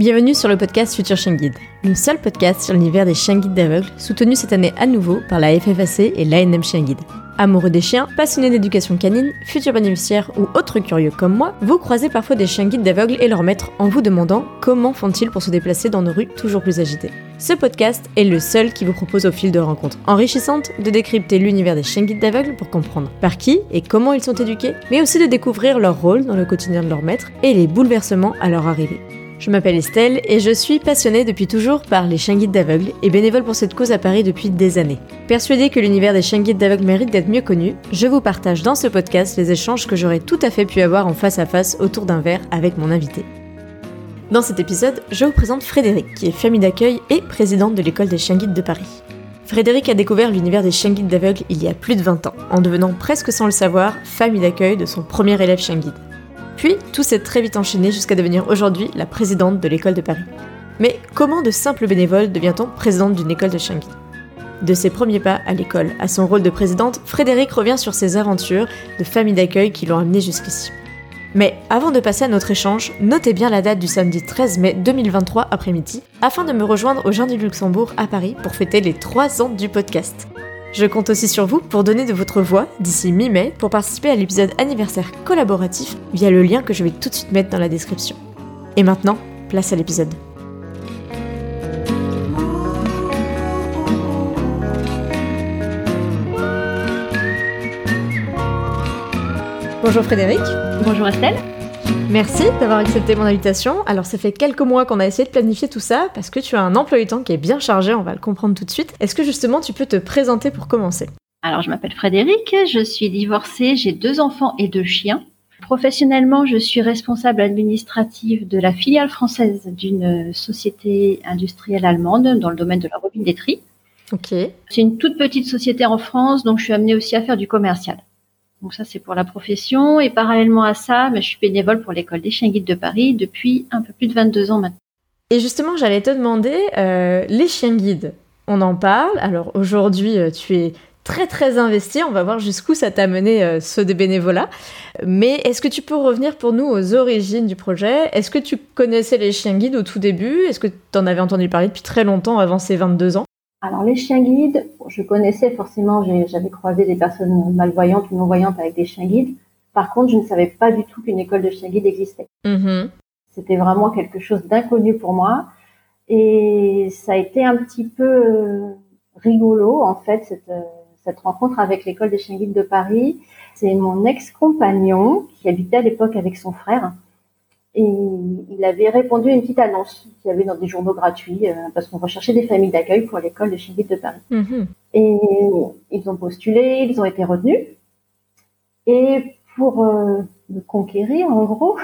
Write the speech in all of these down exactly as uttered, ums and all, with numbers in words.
Bienvenue sur le podcast Futur Chien Guide, le seul podcast sur l'univers des chiens guides d'aveugles, soutenu cette année à nouveau par la F F A C et l'A N M Chien Guide. Amoureux des chiens, passionnés d'éducation canine, futurs bénéficiaires ou autres curieux comme moi, vous croisez parfois des chiens guides d'aveugles et leurs maîtres en vous demandant comment font-ils pour se déplacer dans nos rues toujours plus agitées. Ce podcast est le seul qui vous propose au fil de rencontres enrichissantes de décrypter l'univers des chiens guides d'aveugles pour comprendre par qui et comment ils sont éduqués, mais aussi de découvrir leur rôle dans le quotidien de leur maître et les bouleversements à leur arrivée. Je m'appelle Estelle et je suis passionnée depuis toujours par les chiens guides d'aveugles et bénévole pour cette cause à Paris depuis des années. Persuadée que l'univers des chiens guides d'aveugles mérite d'être mieux connu, je vous partage dans ce podcast les échanges que j'aurais tout à fait pu avoir en face à face autour d'un verre avec mon invité. Dans cet épisode, je vous présente Frédéric, qui est famille d'accueil et présidente de l'école des chiens guides de Paris. Frédéric a découvert l'univers des chiens guides d'aveugles il y a plus de vingt ans, en devenant presque sans le savoir famille d'accueil de son premier élève chien guide. Puis, tout s'est très vite enchaîné jusqu'à devenir aujourd'hui la présidente de l'école de Paris. Mais comment de simple bénévole devient-on présidente d'une école de chiens guides ? De ses premiers pas à l'école à son rôle de présidente, Frédéric revient sur ses aventures de famille d'accueil qui l'ont amené jusqu'ici. Mais avant de passer à notre échange, notez bien la date du samedi treize mai deux mille vingt-trois après-midi, afin de me rejoindre au Jardin du Luxembourg à Paris pour fêter les trois ans du podcast. Je compte aussi sur vous pour donner de votre voix d'ici mi-mai pour participer à l'épisode anniversaire collaboratif via le lien que je vais tout de suite mettre dans la description. Et maintenant, place à l'épisode. Bonjour Frédéric. Bonjour Estelle. Merci d'avoir accepté mon invitation. Alors ça fait quelques mois qu'on a essayé de planifier tout ça parce que tu as un emploi du temps qui est bien chargé, on va le comprendre tout de suite. Est-ce que justement tu peux te présenter pour commencer ? Alors je m'appelle Frédéric, je suis divorcée, j'ai deux enfants et deux chiens. Professionnellement, je suis responsable administrative de la filiale française d'une société industrielle allemande dans le domaine de la robinetterie. Ok. C'est une toute petite société en France, donc je suis amenée aussi à faire du commercial. Donc ça, c'est pour la profession. Et parallèlement à ça, je suis bénévole pour l'école des chiens guides de Paris depuis un peu plus de vingt-deux ans maintenant. Et justement, j'allais te demander, euh, les chiens guides, on en parle. Alors aujourd'hui, tu es très très investi. On va voir jusqu'où ça t'a mené, euh, ce de bénévolat. Mais est-ce que tu peux revenir pour nous aux origines du projet ? Est-ce que tu connaissais les chiens guides au tout début ? Est-ce que tu en avais entendu parler depuis très longtemps, avant ces vingt-deux ans ? Alors les chiens guides, je connaissais forcément, j'ai, j'avais croisé des personnes malvoyantes ou non-voyantes avec des chiens guides. Par contre, je ne savais pas du tout qu'une école de chiens guides existait. Mmh. C'était vraiment quelque chose d'inconnu pour moi. Et ça a été un petit peu euh, rigolo, en fait, cette, euh, cette rencontre avec l'école des chiens guides de Paris. C'est mon ex-compagnon qui habitait à l'époque avec son frère. Et il avait répondu à une petite annonce qu'il y avait dans des journaux gratuits, euh, parce qu'on recherchait des familles d'accueil pour l'école de chiens guides de Paris. Mmh. Et ils ont postulé, ils ont été retenus. Et pour euh, me conquérir, en gros,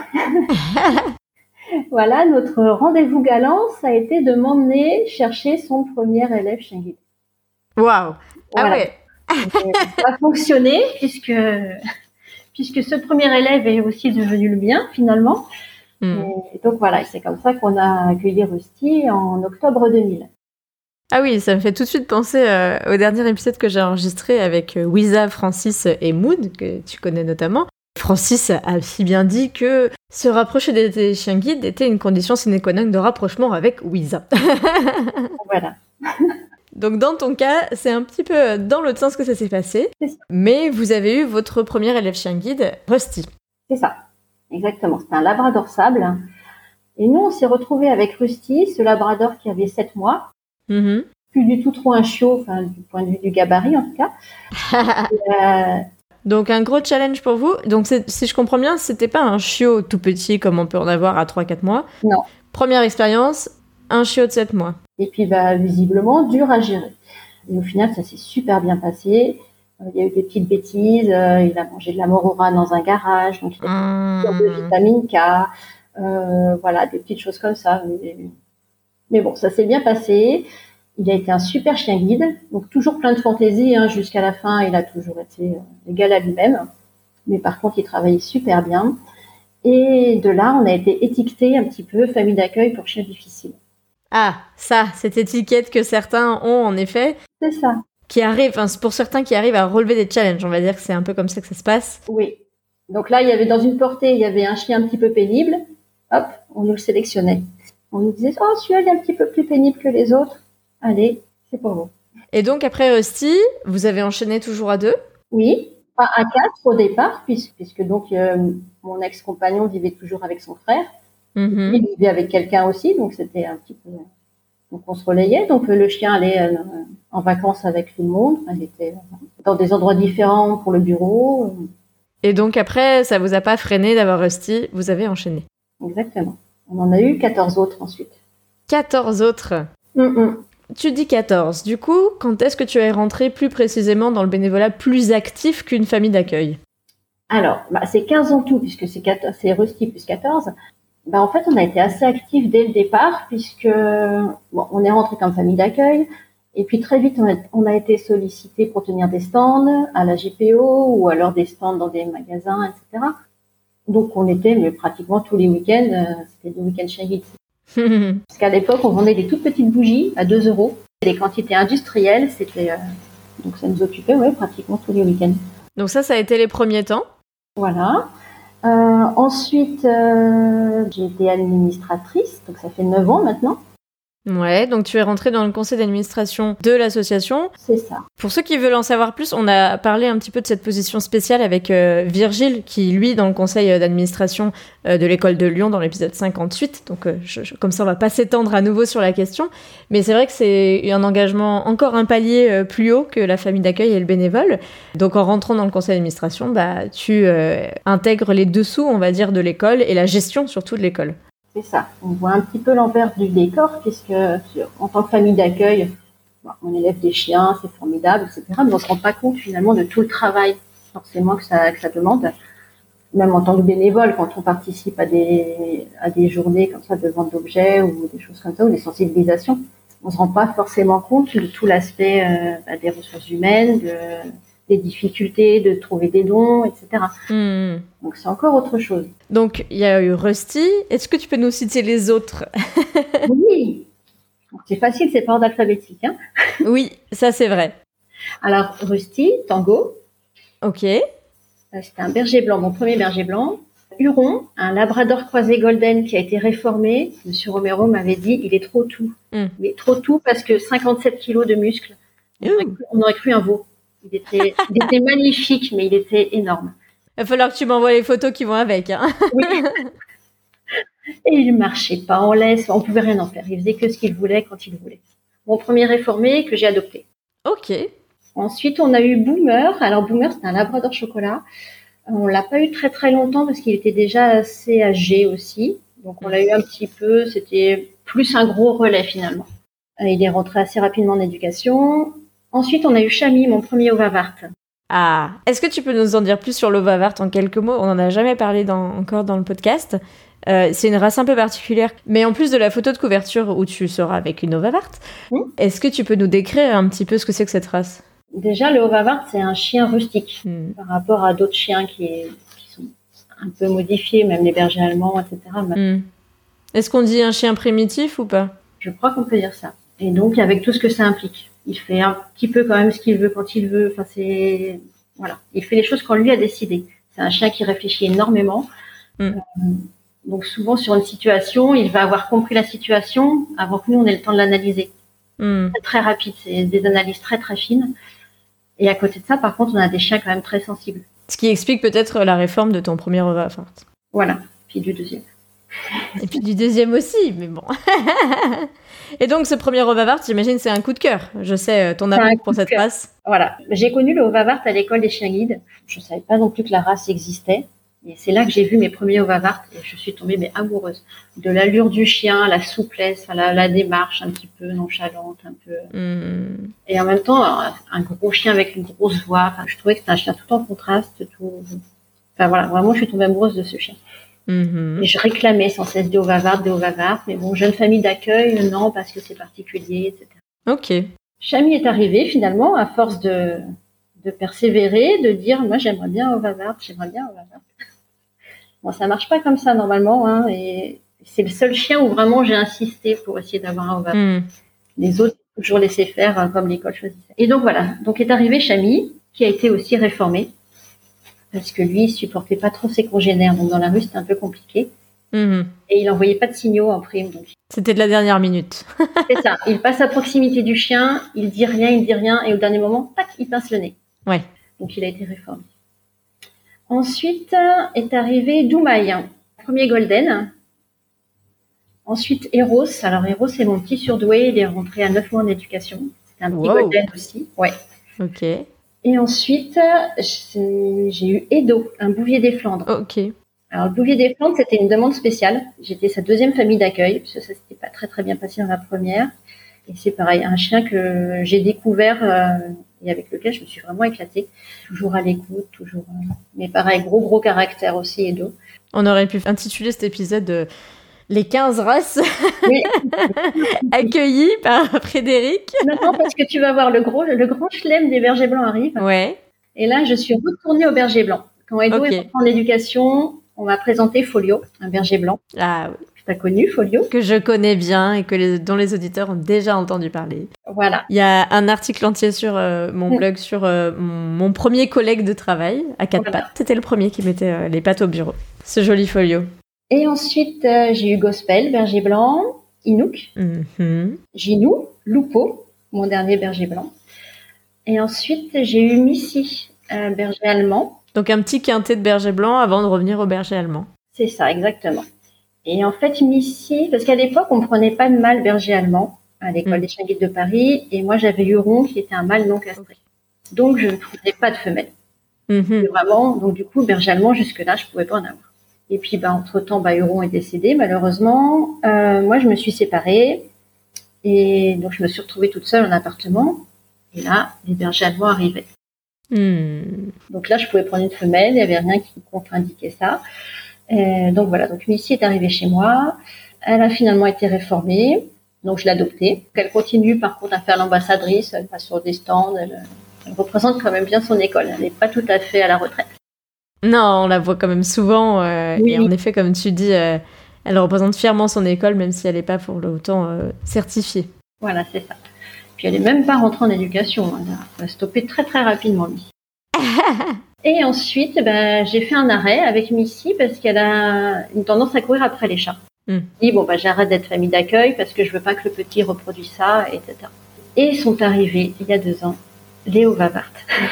voilà, notre rendez-vous galant, ça a été de m'emmener chercher son premier élève chien guide. Waouh. Ah voilà. Ouais. Donc, ça a fonctionné, puisque, puisque ce premier élève est aussi devenu le mien, finalement. Mmh. Et donc voilà, c'est comme ça qu'on a accueilli Rusty en octobre deux mille. Ah oui, ça me fait tout de suite penser euh, au dernier épisode que j'ai enregistré avec euh, Wiza, Francis et Mood, que tu connais notamment. Francis a si bien dit que se rapprocher des, des chiens guides était une condition sine qua non de rapprochement avec Wiza. Voilà. Donc dans ton cas, c'est un petit peu dans l'autre sens que ça s'est passé, mais vous avez eu votre premier élève chien guide, Rusty. C'est ça. Exactement, c'était un labrador sable. Et nous, on s'est retrouvés avec Rusty, ce labrador qui avait sept mois. Mmh. Plus du tout trop un chiot, enfin, du point de vue du gabarit en tout cas. Et, euh... Donc un gros challenge pour vous. Donc c'est, si je comprends bien, c'était pas un chiot tout petit comme on peut en avoir à trois quatre mois. Non. Première expérience, un chiot de sept mois. Et puis bah, visiblement dur à gérer. Et au final, ça s'est super bien passé. Il y a eu des petites bêtises, euh, il a mangé de la morora dans un garage, donc il a mmh. une de vitamine K, euh, voilà, des petites choses comme ça. Mais, mais bon, ça s'est bien passé. Il a été un super chien guide, donc toujours plein de fantaisie, hein, jusqu'à la fin, il a toujours été euh, égal à lui-même. Mais par contre, il travaillait super bien. Et de là, on a été étiqueté un petit peu famille d'accueil pour chiens difficiles. Ah, ça, cette étiquette que certains ont en effet. C'est ça. Qui arrive, enfin, c'est pour certains qui arrivent à relever des challenges, on va dire que c'est un peu comme ça que ça se passe. Oui. Donc là, il y avait dans une portée, il y avait un chien un petit peu pénible. Hop, on nous le sélectionnait. On nous disait, oh, celui-là, il est un petit peu plus pénible que les autres. Allez, c'est pour vous. Et donc, après Rusty, vous avez enchaîné toujours à deux ? Oui, enfin, à quatre au départ, puisque, puisque donc euh, mon ex-compagnon vivait toujours avec son frère. Mm-hmm. Il vivait avec quelqu'un aussi, donc c'était un petit peu... Donc on se relayait, donc le chien allait euh, en vacances avec tout le monde. Il était dans des endroits différents pour le bureau. Et donc après, ça vous a pas freiné d'avoir Rusty, vous avez enchaîné. Exactement. On en a eu quatorze autres ensuite. quatorze autres. Mm-mm. Tu dis quatorze. Du coup, quand est-ce que tu es rentré plus précisément dans le bénévolat plus actif qu'une famille d'accueil ? Alors, bah, c'est quinze en tout, puisque c'est, quatorze, c'est Rusty plus quatorze. Bah, en fait, on a été assez actifs dès le départ, puisque bon, on est rentré comme famille d'accueil. Et puis très vite, on a, on a été sollicité pour tenir des stands à la G P O ou alors des stands dans des magasins, et cetera. Donc, on était mais pratiquement tous les week-ends, euh, c'était des week-ends Chien Guide. Parce qu'à l'époque, on vendait des toutes petites bougies à deux euros. Des quantités industrielles, c'était euh, donc ça nous occupait ouais, pratiquement tous les week-ends. Donc ça, ça a été les premiers temps. Voilà. Euh, ensuite, euh, j'ai été administratrice, donc ça fait neuf ans maintenant. Ouais, donc tu es rentrée dans le conseil d'administration de l'association. C'est ça. Pour ceux qui veulent en savoir plus, on a parlé un petit peu de cette position spéciale avec euh, Virgile, qui, lui, dans le conseil d'administration euh, de l'école de Lyon, dans l'épisode cinquante-huit. Donc, euh, je, je, comme ça, on va pas s'étendre à nouveau sur la question. Mais c'est vrai que c'est un engagement encore un palier euh, plus haut que la famille d'accueil et le bénévole. Donc, en rentrant dans le conseil d'administration, bah, tu euh, intègres les dessous, on va dire, de l'école et la gestion, surtout, de l'école. C'est ça. On voit un petit peu l'envers du décor, puisque en tant que famille d'accueil, bon, on élève des chiens, c'est formidable, et cetera. Mais on se rend pas compte finalement de tout le travail forcément que ça, que ça demande. Même en tant que bénévole, quand on participe à des, à des journées comme ça de vente d'objets ou des choses comme ça, ou des sensibilisations, on se rend pas forcément compte de tout l'aspect euh, des ressources humaines, de, des difficultés de trouver des dons, et cetera. Mmh. Donc c'est encore autre chose. Donc il y a eu Rusty. Est-ce que tu peux nous citer les autres ? Oui, c'est facile, c'est par ordre alphabétique. Hein. Oui, ça c'est vrai. Alors Rusty, Tango. Ok. C'était un berger blanc, mon premier berger blanc. Huron, un labrador croisé golden qui a été réformé. Monsieur Romero m'avait dit, il est trop tout. Mm. Il est trop tout parce que cinquante-sept kilos de muscles. On aurait, cru, on aurait cru un veau. Il était, il était magnifique, mais il était énorme. Il va falloir que tu m'envoies les photos qui vont avec. Hein. Oui. Et il marchait pas en laisse, on pouvait rien en faire. Il faisait que ce qu'il voulait quand il voulait. Mon premier réformé que j'ai adopté. Ok. Ensuite, on a eu Boomer. Alors Boomer, c'était un labrador chocolat. On l'a pas eu très très longtemps parce qu'il était déjà assez âgé aussi. Donc on l'a eu un petit peu, c'était plus un gros relais finalement. Il est rentré assez rapidement en éducation. Ensuite, on a eu Chami, mon premier Ovavart. Ah, est-ce que tu peux nous en dire plus sur l'Ovavart en quelques mots ? On n'en a jamais parlé dans, encore dans le podcast. Euh, c'est une race un peu particulière. Mais en plus de la photo de couverture où tu seras avec une Ovavart, mmh. est-ce que tu peux nous décrire un petit peu ce que c'est que cette race ? Déjà, le Ovavart, c'est un chien rustique mmh. par rapport à d'autres chiens qui, qui sont un peu modifiés, même les bergers allemands, et cetera. Mmh. Est-ce qu'on dit un chien primitif ou pas ? Je crois qu'on peut dire ça. Et donc, avec tout ce que ça implique. Il fait un petit peu quand même ce qu'il veut quand il veut. Enfin, c'est... Voilà. Il fait les choses quand lui a décidé. C'est un chien qui réfléchit énormément. Mmh. Euh, donc, souvent, sur une situation, il va avoir compris la situation avant que nous, on ait le temps de l'analyser. Mmh. C'est très rapide. C'est des analyses très, très fines. Et à côté de ça, par contre, on a des chiens quand même très sensibles. Ce qui explique peut-être la réforme de ton premier Ovavart. Voilà. Puis du deuxième. Et puis du deuxième aussi, mais bon. Et donc, ce premier Ovavart, j'imagine, c'est un coup de cœur. Je sais ton amour pour cette race. Voilà. J'ai connu le Ovavart à l'école des chiens guides. Je ne savais pas non plus que la race existait. Et c'est là que j'ai vu mes premiers Ovavart et je suis tombée mais amoureuse de l'allure du chien, la souplesse, la, la démarche un petit peu nonchalante, un peu. Mmh. Et en même temps, un, un gros chien avec une grosse voix. Enfin, je trouvais que c'était un chien tout en contraste, tout. Enfin voilà, vraiment, je suis tombée amoureuse de ce chien. Mmh. Et je réclamais sans cesse des Ovavart, des Ovavart, mais bon, jeune famille d'accueil, non, parce que c'est particulier, et cetera. Ok. Chami est arrivé finalement à force de, de persévérer, de dire, moi j'aimerais bien Ovavart, j'aimerais bien Ovavart. Bon, ça marche pas comme ça normalement, hein, et c'est le seul chien où vraiment j'ai insisté pour essayer d'avoir un Ovavart. Mmh. Les autres, j'ai toujours laissé faire hein, comme l'école choisissait. Et donc voilà, donc est arrivé Chami, qui a été aussi réformé. Parce que lui, il supportait pas trop ses congénères. Donc, dans la rue, c'était un peu compliqué. Mmh. Et il envoyait pas de signaux en prime. Donc, C'était de la dernière minute. C'est ça. Il passe à proximité du chien, il dit rien, il dit rien, et au dernier moment, tac, il pince le nez. Ouais. Donc, il a été réformé. Ensuite est arrivé Doumaï, premier golden. Ensuite, Eros. Alors, Eros, c'est mon petit surdoué. Il est rentré à neuf mois en éducation. C'est un petit Wow. golden aussi. Ouais. Ok. Et ensuite, j'ai eu Edo, un bouvier des Flandres. Ok. Alors, le bouvier des Flandres, c'était une demande spéciale. J'étais sa deuxième famille d'accueil, parce que ça s'était pas très, très bien passé dans la première. Et c'est pareil, un chien que j'ai découvert euh, et avec lequel je me suis vraiment éclatée. Toujours à l'écoute, toujours... Euh, mais pareil, gros, gros caractère aussi, Edo. On aurait pu intituler cet épisode euh, Les quinze races Oui. accueillies par Frédéric. Non, non, parce que tu vas voir, le, gros, le grand chelem des bergers blancs arrive. Ouais. Et là, je suis retournée au berger blanc. Quand Edo Ok. est rentré en éducation, on m'a présenté Folio, un berger blanc. Ah oui. Tu as connu, Folio? Que je connais bien et que les, dont les auditeurs ont déjà entendu parler. Voilà. Il y a un article entier sur euh, mon blog sur euh, mon, mon premier collègue de travail à quatre Voilà. pattes. C'était le premier qui mettait euh, les pattes au bureau. Ce joli folio. Et ensuite, euh, j'ai eu Gospel, berger blanc, Inuk, Mm-hmm. Ginou, Lupo, mon dernier berger blanc. Et ensuite, j'ai eu Missy, un berger allemand. Donc un petit quintet de berger blanc avant de revenir au berger allemand. C'est ça, exactement. Et en fait, Missy, parce qu'à l'époque, on ne prenait pas de mâle berger allemand à l'école Mm. des chiens guides de Paris. Et moi, j'avais Huron qui était un mâle non castré. Donc, je ne prenais pas de femelle. Mm-hmm. Et vraiment, donc du coup, berger allemand, jusque-là, je ne pouvais pas en avoir. Et puis, bah, entre-temps, bah, Huron est décédé, malheureusement. Euh, moi, je me suis séparée. Et donc, je me suis retrouvée toute seule en appartement. Et là, les bergers allemands arrivaient. Mm. Donc là, je pouvais prendre une femelle. Il n'y avait rien qui contre-indiquait ça. Et donc voilà, donc Missy est arrivée chez moi. Elle a finalement été réformée. Donc, je l'ai adoptée. Elle continue, par contre, à faire l'ambassadrice. Elle passe sur des stands. Elle, elle représente quand même bien son école. Elle n'est pas tout à fait à la retraite. Non, on la voit quand même souvent. Euh, Oui. Et en effet, comme tu dis, euh, elle représente fièrement son école, même si elle n'est pas pour autant euh, certifiée. Voilà, c'est ça. Puis elle n'est même pas rentrée en éducation. Elle a stoppé très très rapidement, Missy. Et ensuite, ben, j'ai fait un arrêt avec Missy parce qu'elle a une tendance à courir après les chats. Mm. Je dis, bon, ben, j'arrête d'être famille d'accueil parce que je veux pas que le petit reproduise ça, et cetera. Et sont arrivés, il y a deux ans, les Haut-Vavart.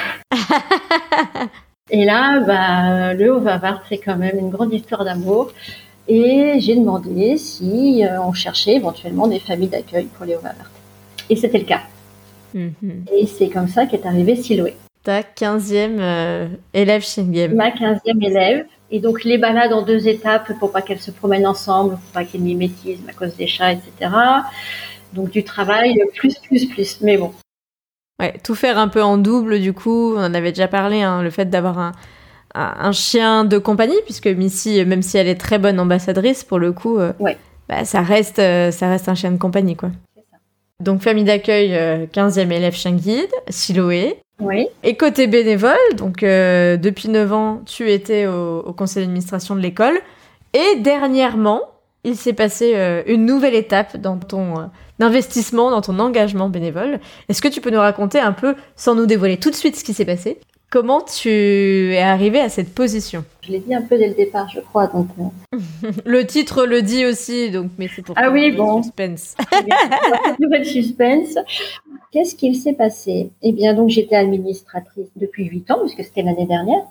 Et là, bah, le Haut-Vavart, c'est quand même une grande histoire d'amour. Et j'ai demandé si euh, on cherchait éventuellement des familles d'accueil pour les Haut-Vavart. Et c'était le cas. Mm-hmm. Et c'est comme ça qu'est arrivée Siloé. Ta quinzième euh, élève chien game. Ma quinzième élève. Et donc, les balades en deux étapes pour pas qu'elles se promènent ensemble, pour pas qu'il y ait de mimétisme à cause des chats, et cetera. Donc, du travail, plus, plus, plus. Mais bon. Ouais, tout faire un peu en double, du coup, on en avait déjà parlé, hein, le fait d'avoir un, un, un chien de compagnie, puisque Missy, même si elle est très bonne ambassadrice, pour le coup, euh, Ouais. bah, ça, reste, euh, ça reste un chien de compagnie, quoi. C'est ça. Donc, famille d'accueil, euh, quinzième élève chien guide, Siloé. Oui. Et côté bénévole, donc euh, depuis neuf ans, tu étais au, au conseil d'administration de l'école. Et dernièrement, il s'est passé euh, une nouvelle étape dans ton euh, investissement, dans ton engagement bénévole. Est-ce que tu peux nous raconter un peu, sans nous dévoiler tout de suite ce qui s'est passé, comment tu es arrivé à cette position? Je l'ai dit un peu dès le départ, je crois. Donc, euh... Le titre le dit aussi, donc, mais c'est pour ah oui, le bon. suspense. Nouvelle suspense. Qu'est-ce qu'il s'est passé? Eh bien, donc, j'étais administratrice depuis huit ans, puisque c'était l'année dernière.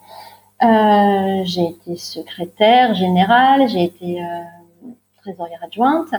Euh, j'ai été secrétaire générale, j'ai été euh, trésorière adjointe.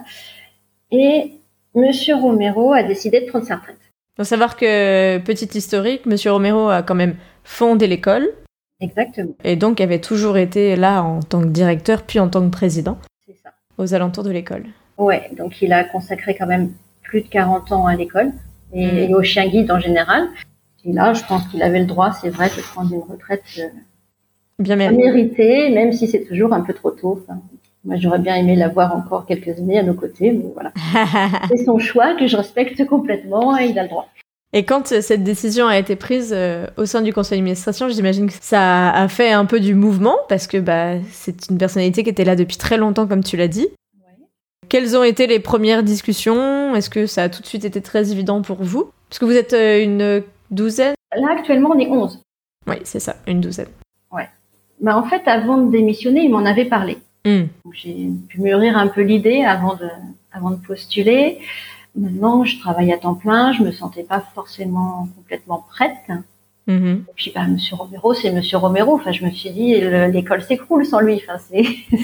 Et Monsieur Romero a décidé de prendre sa retraite. Il faut savoir que, petite historique, Monsieur Romero a quand même fondé l'école. Exactement. Et donc avait toujours été là en tant que directeur, puis en tant que président, c'est ça. Aux alentours de l'école. Ouais, donc il a consacré quand même plus de quarante ans à l'école et, mmh. et aux chiens guides en général. Et là, je pense qu'il avait le droit, c'est vrai, de prendre une retraite euh, bien méritée. méritée, même si c'est toujours un peu trop tôt. Enfin, moi, j'aurais bien aimé l'avoir encore quelques années à nos côtés, mais voilà. C'est son choix que je respecte complètement et il a le droit. Et quand cette décision a été prise euh, au sein du conseil d'administration, j'imagine que ça a fait un peu du mouvement, parce que bah, c'est une personnalité qui était là depuis très longtemps, comme tu l'as dit. Ouais. Quelles ont été les premières discussions? Est-ce que ça a tout de suite été très évident pour vous? Parce que vous êtes euh, une douzaine? Là, actuellement, on est onze. Oui, c'est ça, une douzaine. Ouais. Bah, en fait, avant de démissionner, il m'en avait parlé. Mmh. Donc, j'ai pu mûrir un peu l'idée avant de, avant de postuler. Maintenant, je travaille à temps plein, je me sentais pas forcément complètement prête. Mmh. Et puis, bah, Monsieur Romero, c'est Monsieur Romero. Enfin, je me suis dit, le, l'école s'écroule sans lui. Enfin, c'est,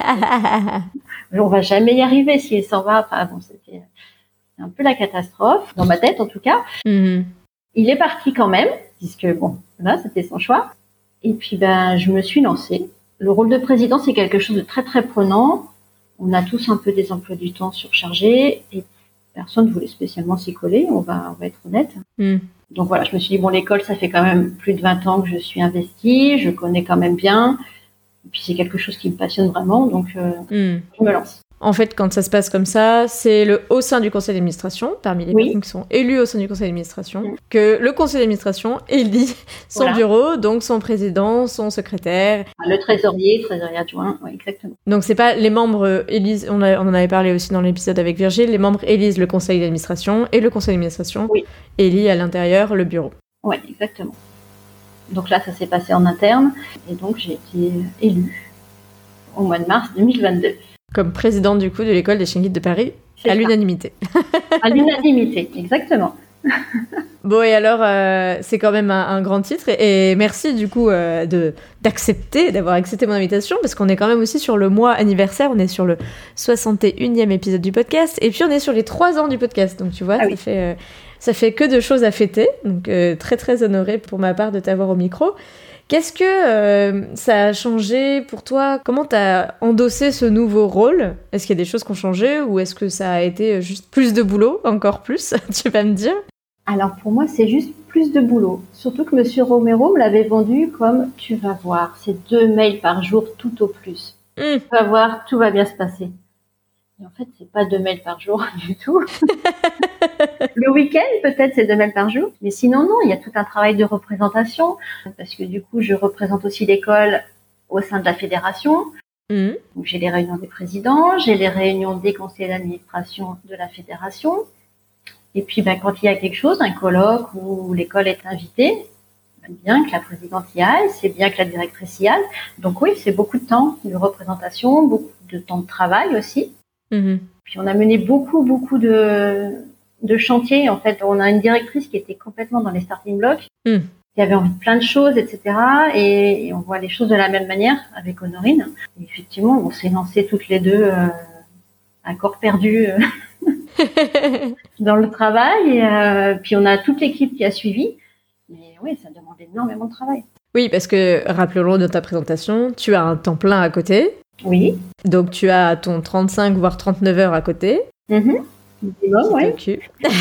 on va jamais y arriver s'il s'en va. Enfin, bon, c'était un peu la catastrophe, dans ma tête en tout cas. Mmh. Il est parti quand même, puisque bon, là, c'était son choix. Et puis, ben, je me suis lancée. Le rôle de président, c'est quelque chose de très, très prenant. On a tous un peu des emplois du temps surchargés et personne ne voulait spécialement s'y coller, on va, on va être honnête. Mmh. Donc voilà, je me suis dit, bon, l'école, ça fait quand même plus de vingt ans que je suis investie, je connais quand même bien. Et puis, c'est quelque chose qui me passionne vraiment, donc euh, Mmh. je me lance. En fait, quand ça se passe comme ça, c'est le au sein du conseil d'administration, parmi les Oui. personnes qui sont élues au sein du conseil d'administration, Mm. que le conseil d'administration élit son Voilà. bureau, donc son président, son secrétaire. Le trésorier, trésorier adjoint, oui, exactement. Donc c'est pas les membres élisent, on, a- on en avait parlé aussi dans l'épisode avec Virgile, les membres élisent le conseil d'administration et le conseil d'administration Oui. élit à l'intérieur le bureau. Oui, exactement. Donc là, ça s'est passé en interne et donc j'ai été élue au mois de mars deux mille vingt-deux. Comme présidente du coup de l'école des chiens guides de Paris, C'est à ça. l'unanimité. À l'unanimité, exactement. Bon, et alors, euh, c'est quand même un, un grand titre. Et, et merci, du coup, euh, de, d'accepter, d'avoir accepté mon invitation, parce qu'on est quand même aussi sur le mois anniversaire. On est sur le soixante et unième épisode du podcast. Et puis, on est sur les trois ans du podcast. Donc, tu vois, Ah ça, oui. fait, euh, ça fait que de choses à fêter. Donc, euh, très, très honorée pour ma part de t'avoir au micro. Qu'est-ce que euh, ça a changé pour toi? Comment t'as endossé ce nouveau rôle? Est-ce qu'il y a des choses qui ont changé ou est-ce que ça a été juste plus de boulot, encore plus? Tu vas me dire? Alors pour moi, c'est juste plus de boulot. Surtout que Monsieur Romero me l'avait vendu comme tu vas voir, c'est deux mails par jour tout au plus. Mmh. Tu vas voir, tout va bien se passer. Et en fait, c'est pas deux mails par jour du tout. Le week-end, peut-être, c'est deux mails par jour. Mais sinon, non, il y a tout un travail de représentation. Parce que du coup, je représente aussi l'école au sein de la fédération. Mmh. Donc, j'ai les réunions des présidents, j'ai les réunions des conseils d'administration de la fédération. Et puis, ben, quand il y a quelque chose, un colloque où l'école est invitée, c'est bien que la présidente y aille, c'est bien que la directrice y aille. Donc oui, c'est beaucoup de temps de représentation, beaucoup de temps de travail aussi. Mmh. Puis on a mené beaucoup, beaucoup de, de chantiers. En fait, on a une directrice qui était complètement dans les starting blocks, Mm. qui avait envie de plein de choses, et cetera. Et, et on voit les choses de la même manière avec Honorine. Et effectivement, on s'est lancées toutes les deux euh, à corps perdu euh, dans le travail. Et, euh, puis on a toute l'équipe qui a suivi. Mais oui, ça demande énormément de travail. Oui, parce que, rappelons-le dans ta présentation, tu as un temps plein à côté. Oui. Donc tu as ton trente-cinq voire trente-neuf heures à côté. Mm-hmm. Minimum, ouais. T'occupes.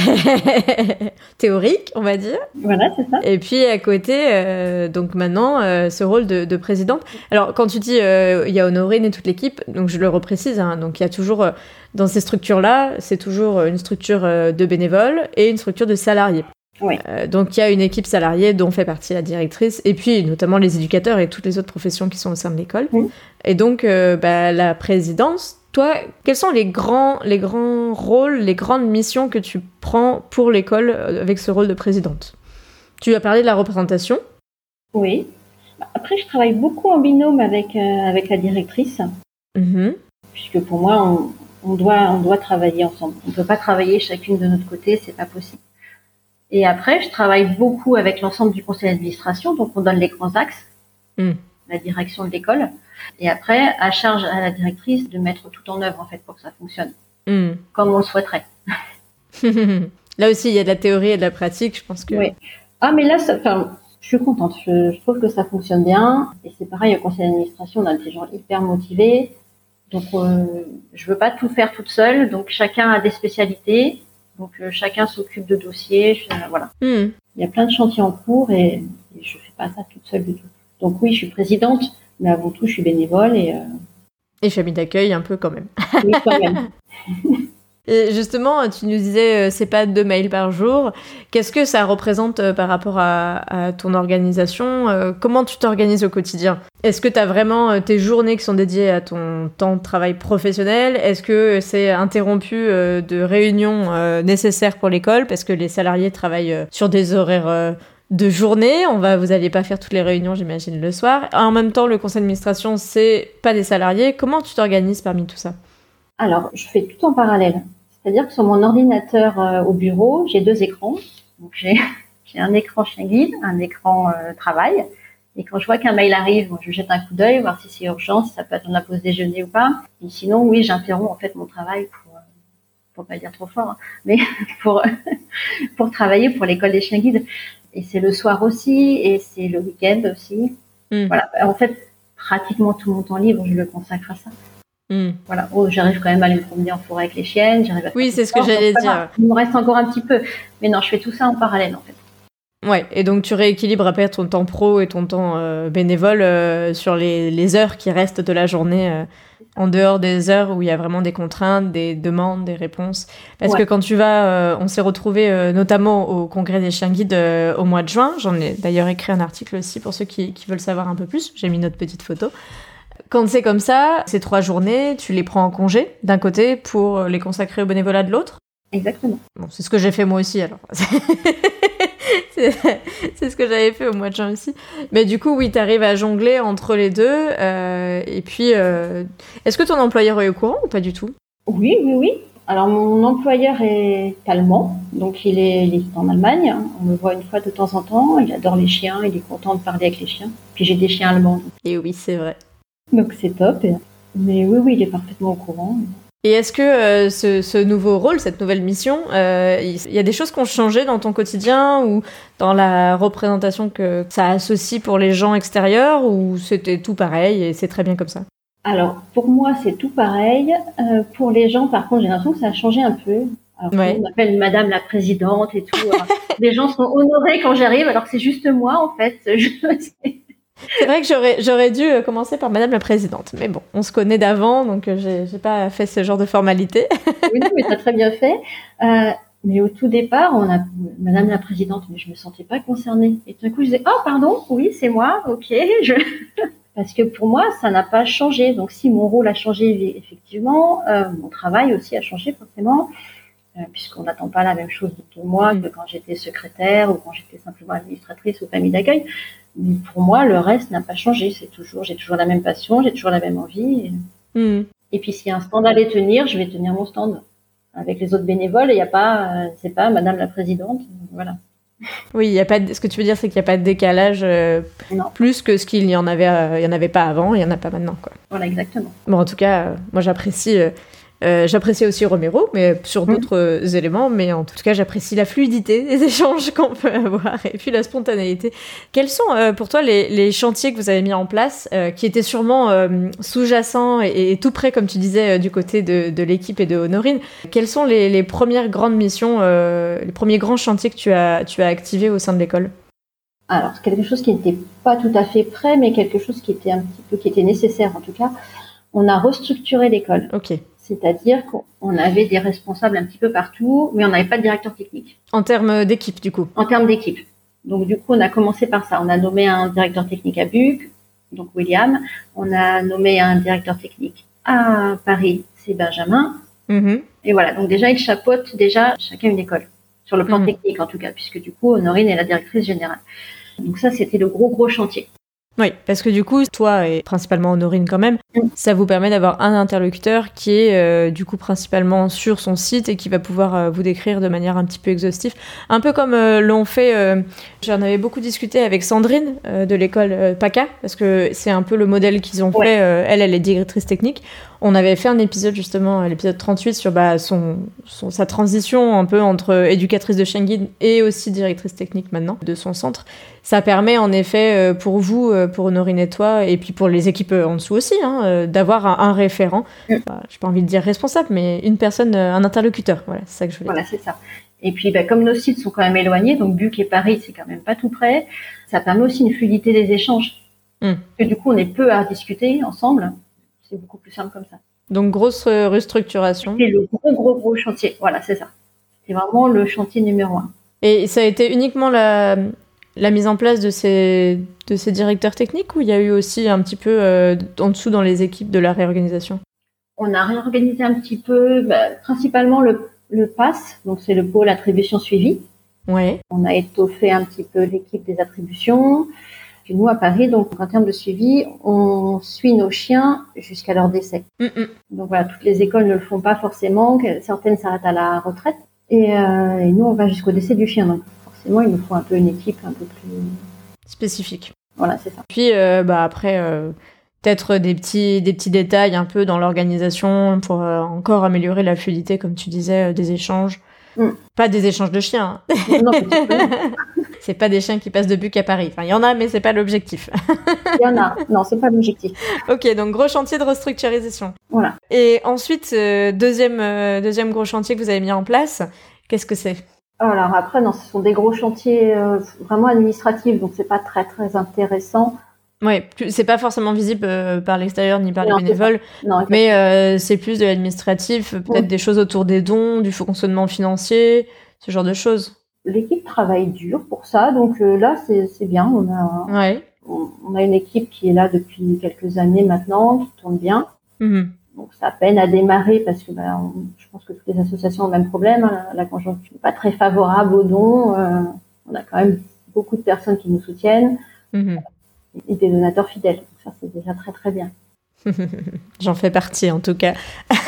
Théorique, on va dire. Voilà, c'est ça. Et puis à côté, euh, donc maintenant, euh, ce rôle de, de présidente. Alors quand tu dis euh, il y a Honorine et toute l'équipe, donc je le reprécise, hein, donc il y a toujours, euh, dans ces structures-là, c'est toujours une structure euh, de bénévoles et une structure de salariés. Oui. Euh, donc il y a une équipe salariée dont fait partie la directrice et puis notamment les éducateurs et toutes les autres professions qui sont au sein de l'école. Mmh. Et donc euh, bah, la présidence, toi, quels sont les grands, les grands rôles, les grandes missions que tu prends pour l'école euh, avec ce rôle de présidente? Tu as parlé de la représentation. Oui. Après, je travaille beaucoup en binôme avec, euh, avec la directrice, Mmh. puisque pour moi, on, on, doit, on doit travailler ensemble. On ne peut pas travailler chacune de notre côté, c'est pas possible. Et après, je travaille beaucoup avec l'ensemble du conseil d'administration, donc on donne les grands axes, Mm. la direction de l'école. Et après, à charge à la directrice de mettre tout en œuvre, en fait, pour que ça fonctionne, Mm. comme on le souhaiterait. Là aussi, il y a de la théorie et de la pratique, je pense que... Oui. Ah, mais là, ça, enfin, je suis contente. Je, je trouve que ça fonctionne bien. Et c'est pareil, au conseil d'administration, on a des gens hyper motivés. Donc, euh, je veux pas tout faire toute seule. Donc, chacun a des spécialités. Donc, euh, chacun s'occupe de dossiers. Je, euh, voilà. Mm. Il y a plein de chantiers en cours et, et je fais pas ça toute seule du tout. Donc, oui, je suis présidente, mais avant tout, je suis bénévole et, euh, Et famille d'accueil un peu quand même. oui, quand même. Et justement, tu nous disais, euh, c'est pas deux mails par jour. Qu'est-ce que ça représente euh, par rapport à, à ton organisation? Euh, Comment tu t'organises au quotidien? Est-ce que tu as vraiment euh, tes journées qui sont dédiées à ton temps de travail professionnel? Est-ce que c'est interrompu euh, de réunions euh, nécessaires pour l'école parce que les salariés travaillent euh, sur des horaires euh, de journée. On va, vous n'allez pas faire toutes les réunions, j'imagine, le soir. En même temps, le conseil d'administration, c'est pas des salariés. Comment tu t'organises parmi tout ça? Alors, je fais tout en parallèle. C'est-à-dire que sur mon ordinateur euh, au bureau, j'ai deux écrans. Donc, j'ai, j'ai un écran Shenguide, un écran euh, travail. Et quand je vois qu'un mail arrive, bon, je jette un coup d'œil, voir si c'est urgent, si ça peut attendre la pause déjeuner ou pas. Et sinon, oui, j'interromps en fait mon travail pour, pour pas le dire trop fort, hein, mais pour pour travailler pour l'école des chiens guides. Et c'est le soir aussi, et c'est le week-end aussi. Mmh. Voilà. En fait, pratiquement tout mon temps libre, je le consacre à ça. Mmh. Voilà. Oh, j'arrive quand même à aller me promener en forêt avec les chiennes. J'arrive à oui, c'est ce que j'allais dire. Il me reste encore un petit peu, mais non, je fais tout ça en parallèle en fait. Ouais, et donc tu rééquilibres après ton temps pro et ton temps euh, bénévole euh, sur les, les heures qui restent de la journée, euh, en dehors des heures où il y a vraiment des contraintes, des demandes, des réponses. Parce ouais. que quand tu vas, euh, on s'est retrouvés euh, notamment au congrès des chiens guides euh, au mois de juin. J'en ai d'ailleurs écrit un article aussi pour ceux qui, qui veulent savoir un peu plus. J'ai mis notre petite photo. Quand c'est comme ça, ces trois journées, tu les prends en congé d'un côté pour les consacrer au bénévolat de l'autre. Exactement. Bon, c'est ce que j'ai fait moi aussi alors. c'est, c'est ce que j'avais fait au mois de juin aussi. Mais du coup, oui, t'arrives à jongler entre les deux. Euh, et puis, euh, est-ce que ton employeur est au courant ou pas du tout? Oui, oui, oui. Alors, mon employeur est allemand, donc il est, il est en Allemagne. On le voit une fois de temps en temps. Il adore les chiens, il est content de parler avec les chiens. Puis j'ai des chiens allemands. Et oui, c'est vrai. Donc c'est top. Mais oui, oui, il est parfaitement au courant. Et est-ce que euh, ce, ce nouveau rôle, cette nouvelle mission, euh, il y a des choses qui ont changé dans ton quotidien ou dans la représentation que ça associe pour les gens extérieurs, ou c'était tout pareil et c'est très bien comme ça? Alors, pour moi, c'est tout pareil. Euh, pour les gens, par contre, j'ai l'impression que ça a changé un peu. Alors, ouais. On m'appelle Madame la Présidente et tout. Alors, les gens sont honorés quand j'arrive, alors que c'est juste moi, en fait. Je... C'est vrai que j'aurais, j'aurais dû commencer par Madame la Présidente. Mais bon, on se connaît d'avant, donc j'ai, j'ai pas fait ce genre de formalité. Oui, non, mais t'as très bien fait. Euh, mais au tout départ, on a Madame la Présidente, mais je me sentais pas concernée. Et tout d'un coup, je disais, oh, pardon, oui, c'est moi, ok. Je... Parce que pour moi, ça n'a pas changé. Donc, si mon rôle a changé, effectivement, euh, mon travail aussi a changé, forcément. Euh, puisqu'on n'attend pas la même chose de moi que quand j'étais secrétaire ou quand j'étais simplement administratrice ou famille d'accueil. Mais pour moi, le reste n'a pas changé. C'est toujours, j'ai toujours la même passion, j'ai toujours la même envie. Et, mmh. et puis, s'il y a un stand à aller tenir, je vais tenir mon stand avec les autres bénévoles. Il n'y a pas, euh, c'est pas Madame la Présidente. Voilà. Oui, il y a pas de... ce que tu veux dire, c'est qu'il n'y a pas de décalage euh, plus que ce qu'il y en avait, euh, il y en avait pas avant, il y en a pas maintenant, quoi. Voilà, exactement. Bon, en tout cas, euh, moi j'apprécie. Euh... Euh, j'apprécie aussi Romero, mais sur d'autres mmh. euh, éléments. Mais en tout cas, j'apprécie la fluidité des échanges qu'on peut avoir et puis la spontanéité. Quels sont euh, pour toi les, les chantiers que vous avez mis en place, euh, qui étaient sûrement euh, sous-jacents et, et tout près, comme tu disais, euh, du côté de, de l'équipe et de Honorine? Quelles sont les, les premières grandes missions, euh, les premiers grands chantiers que tu as, tu as activés au sein de l'école? Alors, c'est quelque chose qui n'était pas tout à fait prêt, mais quelque chose qui était un petit peu, qui était nécessaire en tout cas. On a restructuré l'école. Ok. C'est-à-dire qu'on avait des responsables un petit peu partout, mais on n'avait pas de directeur technique. En termes d'équipe, du coup? En termes d'équipe. Donc, du coup, on a commencé par ça. On a nommé un directeur technique à Buc, donc William. On a nommé un directeur technique à Paris, c'est Benjamin. Mm-hmm. Et voilà, donc déjà, ils chapeautent déjà chacun une école, sur le plan mm-hmm. technique en tout cas, puisque du coup, Honorine est la directrice générale. Donc ça, c'était le gros, gros chantier. Oui, parce que du coup, toi et principalement Honorine quand même, mmh. ça vous permet d'avoir un interlocuteur qui est euh, du coup principalement sur son site et qui va pouvoir euh, vous décrire de manière un petit peu exhaustive. Un peu comme euh, l'ont fait, euh, j'en avais beaucoup discuté avec Sandrine euh, de l'école euh, PACA, parce que c'est un peu le modèle qu'ils ont ouais. fait. Euh, elle, elle est directrice technique. On avait fait un épisode justement, l'épisode trente-huit, sur bah, son, son, sa transition un peu entre éducatrice de chien guide et aussi directrice technique maintenant de son centre. Ça permet en effet pour vous, pour Honorine et toi, et puis pour les équipes en dessous aussi, hein, d'avoir un, un référent. Mmh. Bah, j'ai pas envie de dire responsable, mais une personne, un interlocuteur. Voilà, c'est ça que je voulais voilà, dire. Voilà, c'est ça. Et puis, bah, comme nos sites sont quand même éloignés, donc Buc et Paris, c'est quand même pas tout près, ça permet aussi une fluidité des échanges. Mmh. Parce que du coup, on est peu à discuter ensemble. C'est beaucoup plus simple comme ça. Donc, grosse restructuration. C'est le gros, gros, gros chantier. Voilà, c'est ça. C'est vraiment le chantier numéro un. Et ça a été uniquement la, la mise en place de ces, de ces directeurs techniques, ou il y a eu aussi un petit peu euh, en dessous dans les équipes de la réorganisation? On a réorganisé un petit peu, bah, principalement le, le P A S, donc c'est le pôle attribution suivi. Ouais. On a étoffé un petit peu l'équipe des attributions. Et nous, à Paris, donc en termes de suivi, on suit nos chiens jusqu'à leur décès. Mm-mm. Donc voilà, toutes les écoles ne le font pas forcément. Certaines s'arrêtent à la retraite. Et, euh, et nous, on va jusqu'au décès du chien. Donc forcément, il nous faut un peu une équipe un peu plus spécifique. Voilà, c'est ça. Puis euh, bah après, euh, peut-être des petits, des petits détails un peu dans l'organisation pour euh, encore améliorer la fluidité, comme tu disais, euh, des échanges. Mm. Pas des échanges de chiens. Hein. Non, c'est pas des chiens qui passent de Buc à Paris. Enfin, il y en a, mais c'est pas l'objectif. Il y en a. Non, c'est pas l'objectif. Ok, donc gros chantier de restructuration. Voilà. Et ensuite, euh, deuxième, euh, deuxième gros chantier que vous avez mis en place, qu'est-ce que c'est ? Alors après, non, ce sont des gros chantiers euh, vraiment administratifs, donc c'est pas très très intéressant. Ouais, c'est pas forcément visible euh, par l'extérieur ni par non, les bénévoles, non, mais euh, c'est plus de l'administratif, peut-être oui. Des choses autour des dons, du fonctionnement financier, ce genre de choses. L'équipe travaille dur pour ça, donc euh, là c'est, c'est bien. On a, ouais. on, on a une équipe qui est là depuis quelques années maintenant, qui tourne bien. Mm-hmm. Donc ça peine à démarrer parce que ben, on, je pense que toutes les associations ont le même problème. Hein, la, la conjoncture n'est pas très favorable aux dons. Euh, on a quand même beaucoup de personnes qui nous soutiennent. Mm-hmm. Et des donateurs fidèles. Donc ça, c'est déjà très, très bien. J'en fais partie, en tout cas.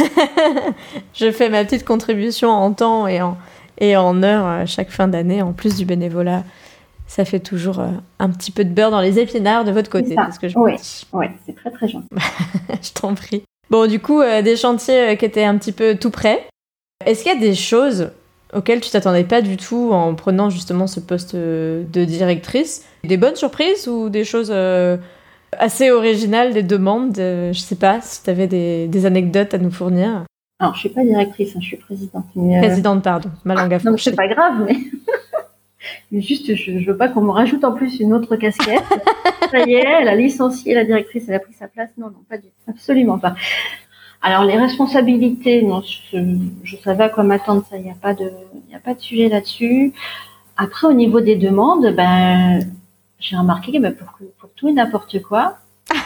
Je fais ma petite contribution en temps et en, et en heures chaque fin d'année, en plus du bénévolat. Ça fait toujours un petit peu de beurre dans les épinards de votre côté, c'est, c'est ce que je oui, me dis. Oui, c'est très, très gentil. Je t'en prie. Bon, du coup, euh, des chantiers qui étaient un petit peu tout prêts. Est-ce qu'il y a des choses auxquelles tu t'attendais pas du tout en prenant justement ce poste de directrice? Des bonnes surprises ou des choses euh, assez originales, des demandes euh, je sais pas, si tu avais des, des anecdotes à nous fournir. Alors, je suis pas directrice, hein, je suis présidente. Mais, euh... Présidente, pardon, ma langue a fourché. Non, c'est pas grave, mais... mais juste, je, je veux pas qu'on me rajoute en plus une autre casquette. Ça y est, elle a licencié la directrice, elle a pris sa place. Non, non, pas du tout, absolument pas. Alors les responsabilités, non, je, je savais à quoi m'attendre, ça, il n'y a pas de, il y a pas de sujet là-dessus. Après, au niveau des demandes, ben, j'ai remarqué que ben, pour, pour tout et n'importe quoi,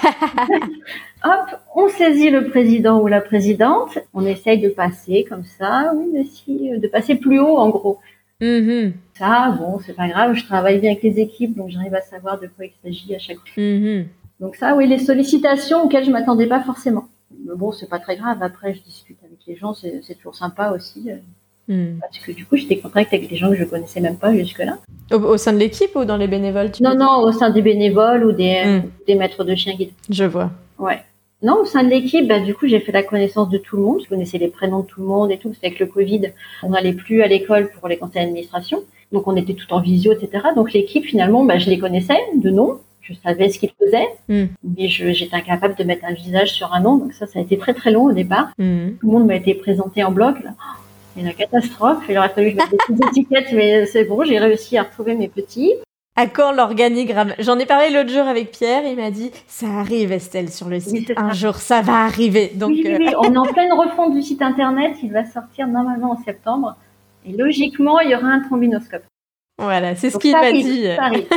hop, on saisit le président ou la présidente, on essaye de passer comme ça, oui, mais si, de passer plus haut en gros. Mm-hmm. Ça, bon, c'est pas grave, je travaille bien avec les équipes, donc j'arrive à savoir de quoi il s'agit à chaque fois. Mm-hmm. Donc ça, oui, les sollicitations auxquelles je m'attendais pas forcément. Mais bon, c'est pas très grave. Après, je discute avec les gens, c'est, c'est toujours sympa aussi. Mm. Parce que du coup, j'étais en contact avec des gens que je connaissais même pas jusque-là. Au, au sein de l'équipe ou dans les bénévoles tu Non, non, au sein des bénévoles ou des, mm. des maîtres de chiens guides. Je vois. Ouais. Non, au sein de l'équipe, bah, du coup, j'ai fait la connaissance de tout le monde. Je connaissais les prénoms de tout le monde et tout. Parce qu'avec le Covid, on n'allait plus à l'école pour les conseils d'administration. Donc, on était tout en visio, et cetera. Donc, l'équipe, finalement, bah, je les connaissais de nom. Je savais ce qu'ils faisaient, mm. mais je, j'étais incapable de mettre un visage sur un nom. Donc, ça, ça a été très, très long au départ. Mm. Tout le monde m'a été présenté en bloc. Là. Oh, c'est la catastrophe. Il aurait fallu que je mette des petites étiquettes, mais c'est bon, j'ai réussi à retrouver mes petits. À quand l'organigramme ? J'en ai parlé l'autre jour avec Pierre, il m'a dit « Ça arrive Estelle sur le site, oui, un jour ça va arriver ». Donc, oui, oui, oui. On est en pleine refonte du site internet, il va sortir normalement en septembre. Et logiquement, il y aura un trombinoscope. Voilà, c'est ce donc, qu'il m'a arrive, dit. Ça arrive.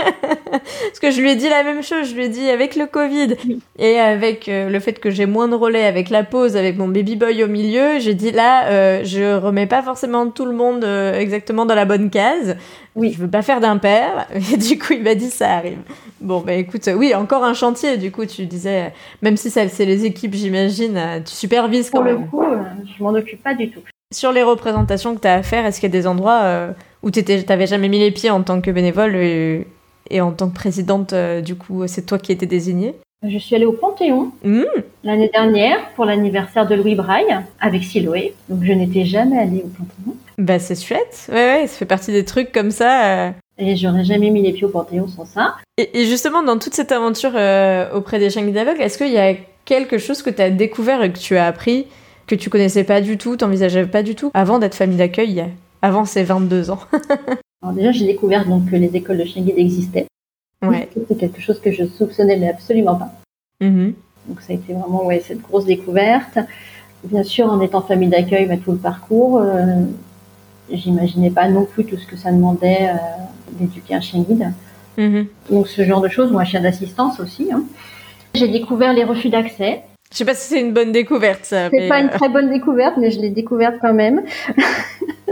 Parce que je lui ai dit la même chose, je lui ai dit avec le Covid oui. et avec euh, le fait que j'ai moins de relais, avec la pause, avec mon baby boy au milieu, j'ai dit là, euh, je remets pas forcément tout le monde euh, exactement dans la bonne case. Oui. Je veux pas faire d'impair. Et du coup, il m'a dit ça arrive. Bon, bah écoute, oui, encore un chantier. Du coup, tu disais, même si ça, c'est les équipes, j'imagine, tu supervises quand Pour même. Pour le coup, je m'en occupe pas du tout. Sur les représentations que tu as à faire, est-ce qu'il y a des endroits euh, où tu n'avais jamais mis les pieds en tant que bénévole et, et en tant que présidente, euh, du coup, c'est toi qui étais désignée ? Je suis allée au Panthéon mmh. l'année dernière pour l'anniversaire de Louis Braille avec Siloé. Donc, je n'étais jamais allée au Panthéon. Bah, c'est chouette. Ouais, ouais, ça fait partie des trucs comme ça. Euh... Et j'aurais jamais mis les pieds au Panthéon sans ça. Et, et justement, dans toute cette aventure euh, auprès des chiens guides aveugles, est-ce qu'il y a quelque chose que tu as découvert et que tu as appris que tu connaissais pas du tout, t'envisageais pas du tout, avant d'être famille d'accueil, avant ces vingt-deux ans. Alors déjà, j'ai découvert donc que les écoles de chiens guides existaient. Ouais. C'était quelque chose que je soupçonnais, mais absolument pas. Mm-hmm. Donc ça a été vraiment ouais, cette grosse découverte. Bien sûr, en étant famille d'accueil, bah, tout le parcours, euh, j'imaginais pas non plus tout ce que ça demandait euh, d'éduquer un chien guide. Mm-hmm. Donc ce genre de choses, ou un chien d'assistance aussi. Hein. J'ai découvert les refus d'accès. Je sais pas si c'est une bonne découverte, ça. C'est mais pas euh... une très bonne découverte, mais je l'ai découverte quand même.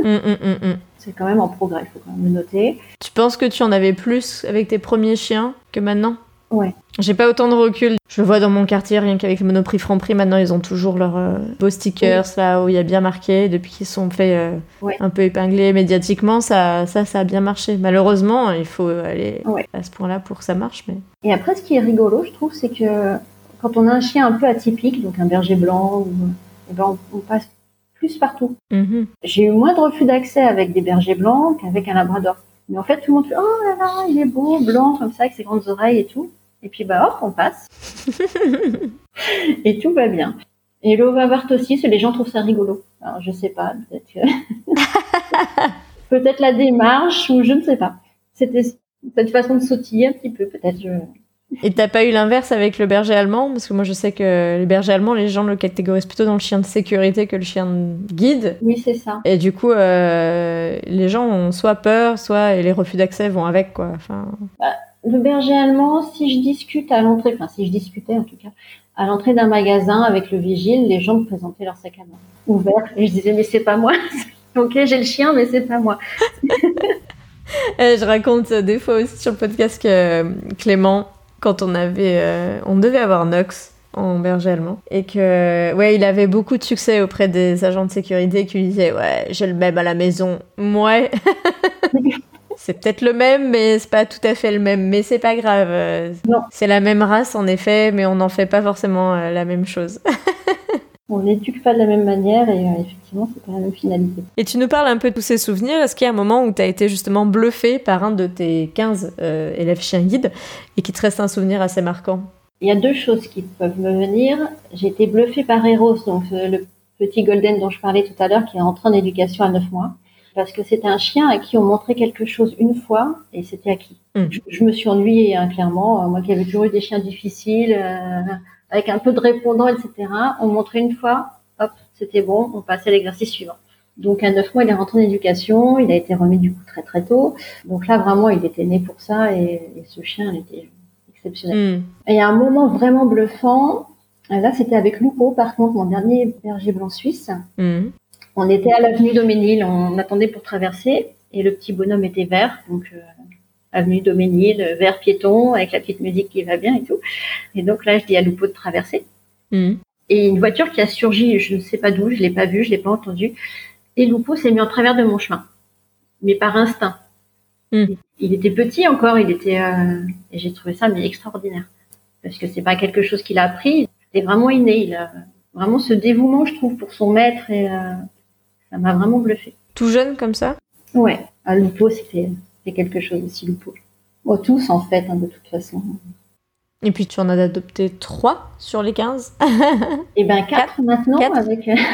Mmh, mmh, mmh, mmh. C'est quand même en progrès, il faut quand même le noter. Tu penses que tu en avais plus avec tes premiers chiens que maintenant ? Ouais. J'ai pas autant de recul. Je le vois dans mon quartier, rien qu'avec le Monoprix Franprix, maintenant ils ont toujours leurs euh, beaux stickers, oui. Là où il y a bien marqué, depuis qu'ils sont faits euh, ouais. un peu épinglés médiatiquement, ça, ça, ça a bien marché. Malheureusement, il faut aller ouais. à ce point-là pour que ça marche. Mais... Et après, ce qui est rigolo, je trouve, c'est que quand on a un chien un peu atypique, donc un berger blanc, ou, eh ben, on, on passe plus partout. Mm-hmm. J'ai eu moins de refus d'accès avec des bergers blancs qu'avec un labrador. Mais en fait, tout le monde fait « Oh là là, il est beau, blanc, comme ça, avec ses grandes oreilles et tout. » Et puis, bah, hop, on passe. Et tout va bien. Et le Overwart aussi, c'est les gens trouvent ça rigolo. Alors, je sais pas, peut-être que... peut-être la démarche, ou je ne sais pas. C'était cette façon de sautiller un petit peu, peut-être. Je... Et t'as pas eu l'inverse avec le berger allemand ? Parce que moi, je sais que le berger allemand, les gens le catégorisent plutôt dans le chien de sécurité que le chien de guide. Oui, c'est ça. Et du coup, euh, les gens ont soit peur, soit et les refus d'accès vont avec, quoi. Enfin... Bah, le berger allemand, si je discute à l'entrée, enfin, si je discutais en tout cas, à l'entrée d'un magasin avec le vigile, les gens me présentaient leur sac à main ouvert. Et je disais, mais c'est pas moi. Ok, j'ai le chien, mais c'est pas moi. Et je raconte des fois aussi sur le podcast que Clément, quand on avait, euh, on devait avoir Nox en berger allemand, et que, ouais, il avait beaucoup de succès auprès des agents de sécurité qui lui disaient, ouais, j'ai le même à la maison. Ouais. C'est peut-être le même, mais c'est pas tout à fait le même. Mais c'est pas grave. Non. C'est la même race, en effet, mais on n'en fait pas forcément euh, la même chose. On n'éduque pas de la même manière et euh, effectivement, c'est pas la même finalité. Et tu nous parles un peu de tous ces souvenirs. Est-ce qu'il y a un moment où tu as été justement bluffé par un de tes quinze euh, élèves chiens guides et qui te reste un souvenir assez marquant ? Il y a deux choses qui peuvent me venir. J'ai été bluffée par Eros, donc euh, le petit golden dont je parlais tout à l'heure, qui est entré en éducation à neuf mois. Parce que c'était un chien à qui on montrait quelque chose une fois et c'était acquis. Mmh. Je, je me suis ennuyée, hein, clairement. Moi qui avais toujours eu des chiens difficiles, euh, avec un peu de répondant, et cetera. On montrait une fois, hop, c'était bon, on passait à l'exercice suivant. Donc à neuf mois, il est rentré en éducation, il a été remis du coup très très tôt. Donc là, vraiment, il était né pour ça et, et ce chien, il était exceptionnel. Mmh. Et il y a un moment vraiment bluffant. Là, c'était avec Lupo, par contre, mon dernier berger blanc suisse. Mmh. On était à l'avenue Daumesnil, on attendait pour traverser et le petit bonhomme était vert, donc euh, avenue Daumesnil, vert piéton avec la petite musique qui va bien et tout. Et donc là, je dis à Lupo de traverser. Mmh. Et une voiture qui a surgi, je ne sais pas d'où, je l'ai pas vue, je l'ai pas entendue. Et Lupo s'est mis en travers de mon chemin, mais par instinct. Mmh. Il était petit encore, il était euh, et j'ai trouvé ça mais extraordinaire parce que c'est pas quelque chose qu'il a appris, c'était vraiment inné. Il a vraiment ce dévouement, je trouve, pour son maître et euh, ça m'a vraiment bluffé. Tout jeune comme ça ? Ouais, à Lupo, c'était, c'était quelque chose aussi, Lupo. Bon, tous, en fait, hein, de toute façon. Et puis, tu en as adopté trois sur les quinze ? Eh bien, quatre maintenant, quatre. avec, euh,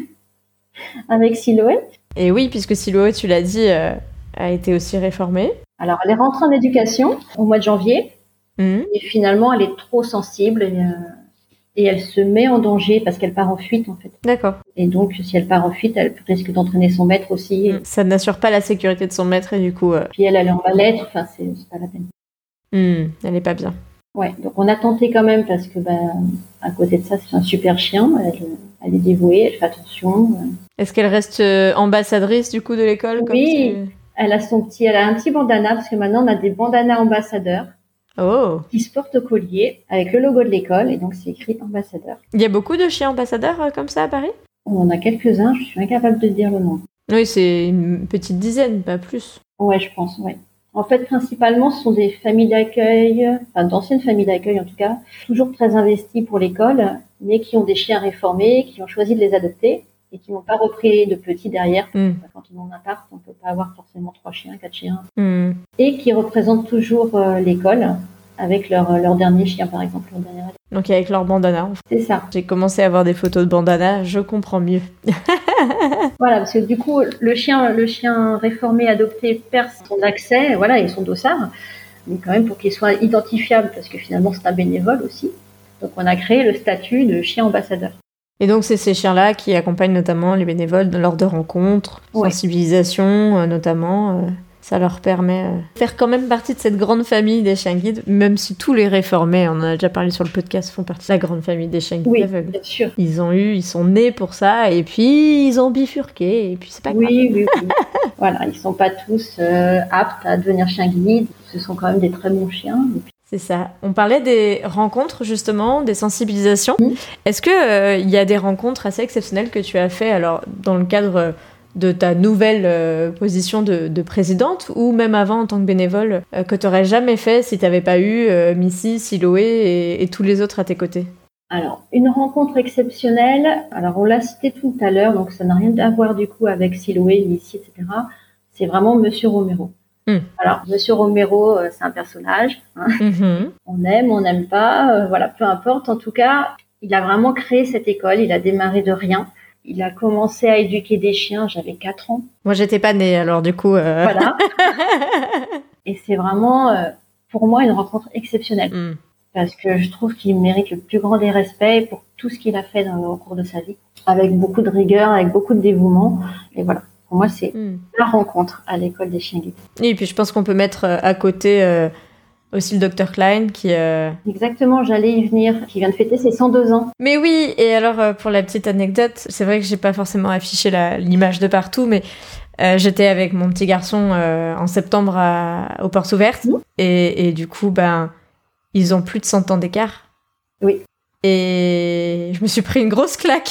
avec Silhouette. Et oui, puisque Silhouette, tu l'as dit, euh, a été aussi réformée. Alors, elle est rentrée en éducation au mois de janvier. Mmh. Et finalement, elle est trop sensible et... Euh, Et elle se met en danger parce qu'elle part en fuite, en fait. D'accord. Et donc, si elle part en fuite, elle risque d'entraîner son maître aussi. Mmh. Ça n'assure pas la sécurité de son maître et du coup... Euh... Puis elle, elle en mal-être, enfin, c'est, c'est pas la peine. Mmh. Elle est pas bien. Ouais, donc on a tenté quand même parce que, bah, à côté de ça, c'est un super chien. Elle, elle est dévouée, elle fait attention. Est-ce qu'elle reste euh, ambassadrice, du coup, de l'école ? Oui, comme elle a son petit, elle a un petit bandana parce que maintenant, on a des bandanas ambassadeurs. Oh. Qui se porte au collier avec le logo de l'école et donc c'est écrit ambassadeur. Il y a beaucoup de chiens ambassadeurs euh, comme ça à Paris ? On en a quelques-uns, je suis incapable de dire le nom. Oui, c'est une petite dizaine, pas plus. Ouais, je pense, ouais. En fait, principalement, ce sont des familles d'accueil, enfin d'anciennes familles d'accueil en tout cas, toujours très investies pour l'école, mais qui ont des chiens réformés, qui ont choisi de les adopter et qui n'ont pas repris de petits derrière. Mm. Quand on est en appart, on ne peut pas avoir forcément trois chiens, quatre chiens. Mm. Et qui représentent toujours euh, l'école avec leur, leur dernier chien, par exemple. Leur dernier... Donc avec leur bandana. C'est ça. J'ai commencé à avoir des photos de bandana, je comprends mieux. Voilà, parce que du coup, le chien, le chien réformé adopté perd son accès, voilà, et son dossard, mais quand même pour qu'il soit identifiable, parce que finalement c'est un bénévole aussi. Donc on a créé le statut de chien ambassadeur. Et donc, c'est ces chiens-là qui accompagnent notamment les bénévoles lors de rencontres, ouais. sensibilisation euh, notamment. Euh, Ça leur permet euh, de faire quand même partie de cette grande famille des chiens guides, même si tous les réformés, on en a déjà parlé sur le podcast, font partie de la grande famille des chiens guides Oui, aveugles. bien sûr. Ils ont eu, ils sont nés pour ça, et puis ils ont bifurqué, et puis c'est pas grave. Oui, oui, oui. Voilà, ils sont pas tous euh, aptes à devenir chiens guides. Ce sont quand même des très bons chiens. Et puis... C'est ça. On parlait des rencontres, justement, des sensibilisations. Mmh. Est-ce qu'il euh, y a des rencontres assez exceptionnelles que tu as fait, alors, dans le cadre de ta nouvelle euh, position de, de présidente, ou même avant en tant que bénévole, euh, que tu n'aurais jamais fait si tu n'avais pas eu euh, Missy, Siloé et, et tous les autres à tes côtés? Alors, une rencontre exceptionnelle, alors on l'a cité tout à l'heure, donc ça n'a rien à voir du coup avec Siloé, Missy, et cetera. C'est vraiment Monsieur Romero. Mm. Alors, Monsieur Romero, euh, c'est un personnage. Hein. Mm-hmm. On aime, on n'aime pas, euh, voilà, peu importe. En tout cas, il a vraiment créé cette école, il a démarré de rien. Il a commencé à éduquer des chiens, j'avais quatre ans. Moi, j'étais pas née, alors du coup... Euh... Voilà. Et c'est vraiment, euh, pour moi, une rencontre exceptionnelle. Mm. Parce que je trouve qu'il mérite le plus grand des respects pour tout ce qu'il a fait dans, au cours de sa vie. Avec beaucoup de rigueur, avec beaucoup de dévouement. Et voilà. Pour moi, c'est mm. la rencontre à l'école des chiens guides. Et puis, je pense qu'on peut mettre à côté... Euh... aussi le docteur Klein qui... Euh... Exactement, j'allais y venir, qui vient de fêter ses cent deux ans. Mais oui, et alors euh, pour la petite anecdote, c'est vrai que j'ai pas forcément affiché la, l'image de partout, mais euh, j'étais avec mon petit garçon euh, en septembre à, aux Portes Ouvertes, mmh. et, et du coup, ben, ils ont plus de cent ans d'écart. Oui. Et je me suis pris une grosse claque